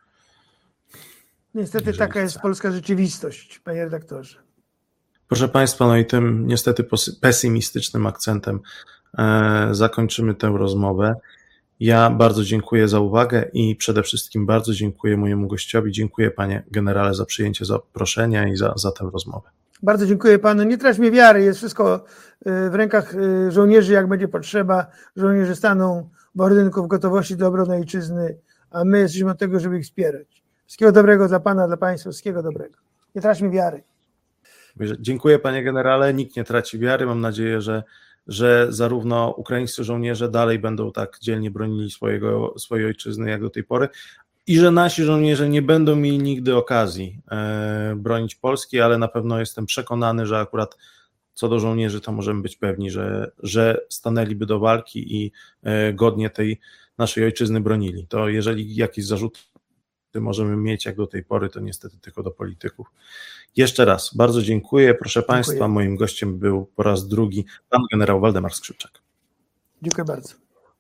Niestety taka jest polska rzeczywistość, panie redaktorze. Proszę państwa, no i tym niestety pesymistycznym akcentem zakończymy tę rozmowę. Ja bardzo dziękuję za uwagę i przede wszystkim bardzo dziękuję mojemu gościowi. Dziękuję, panie generale, za przyjęcie zaproszenia i za tę rozmowę. Bardzo dziękuję panu. Nie traćmy wiary, jest wszystko w rękach żołnierzy, jak będzie potrzeba. Żołnierze staną w ordynku w gotowości do obrony ojczyzny, a my jesteśmy od tego, żeby ich wspierać. Wszystkiego dobrego dla pana, dla państwa, wszystkiego dobrego. Nie traćmy wiary. Dziękuję, panie generale. Nikt nie traci wiary. Mam nadzieję, że zarówno ukraińscy żołnierze dalej będą tak dzielnie bronili swojej ojczyzny jak do tej pory. i że nasi żołnierze nie będą mieli nigdy okazji bronić Polski, ale na pewno jestem przekonany, że akurat co do żołnierzy to możemy być pewni, że stanęliby do walki i godnie tej naszej ojczyzny bronili. To jeżeli jakieś zarzuty możemy mieć jak do tej pory, to niestety tylko do polityków. Jeszcze raz bardzo dziękuję. Proszę Państwa, moim gościem był po raz drugi pan generał Waldemar Skrzypczak. Dziękuję bardzo.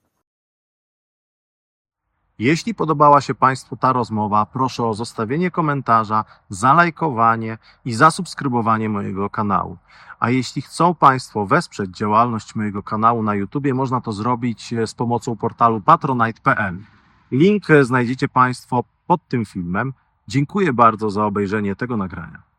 Jeśli podobała się Państwu ta rozmowa, proszę o zostawienie komentarza, zalajkowanie i zasubskrybowanie mojego kanału. A jeśli chcą Państwo wesprzeć działalność mojego kanału na YouTube, można to zrobić z pomocą portalu patronite.pl. Link znajdziecie Państwo pod tym filmem. Dziękuję bardzo za obejrzenie tego nagrania.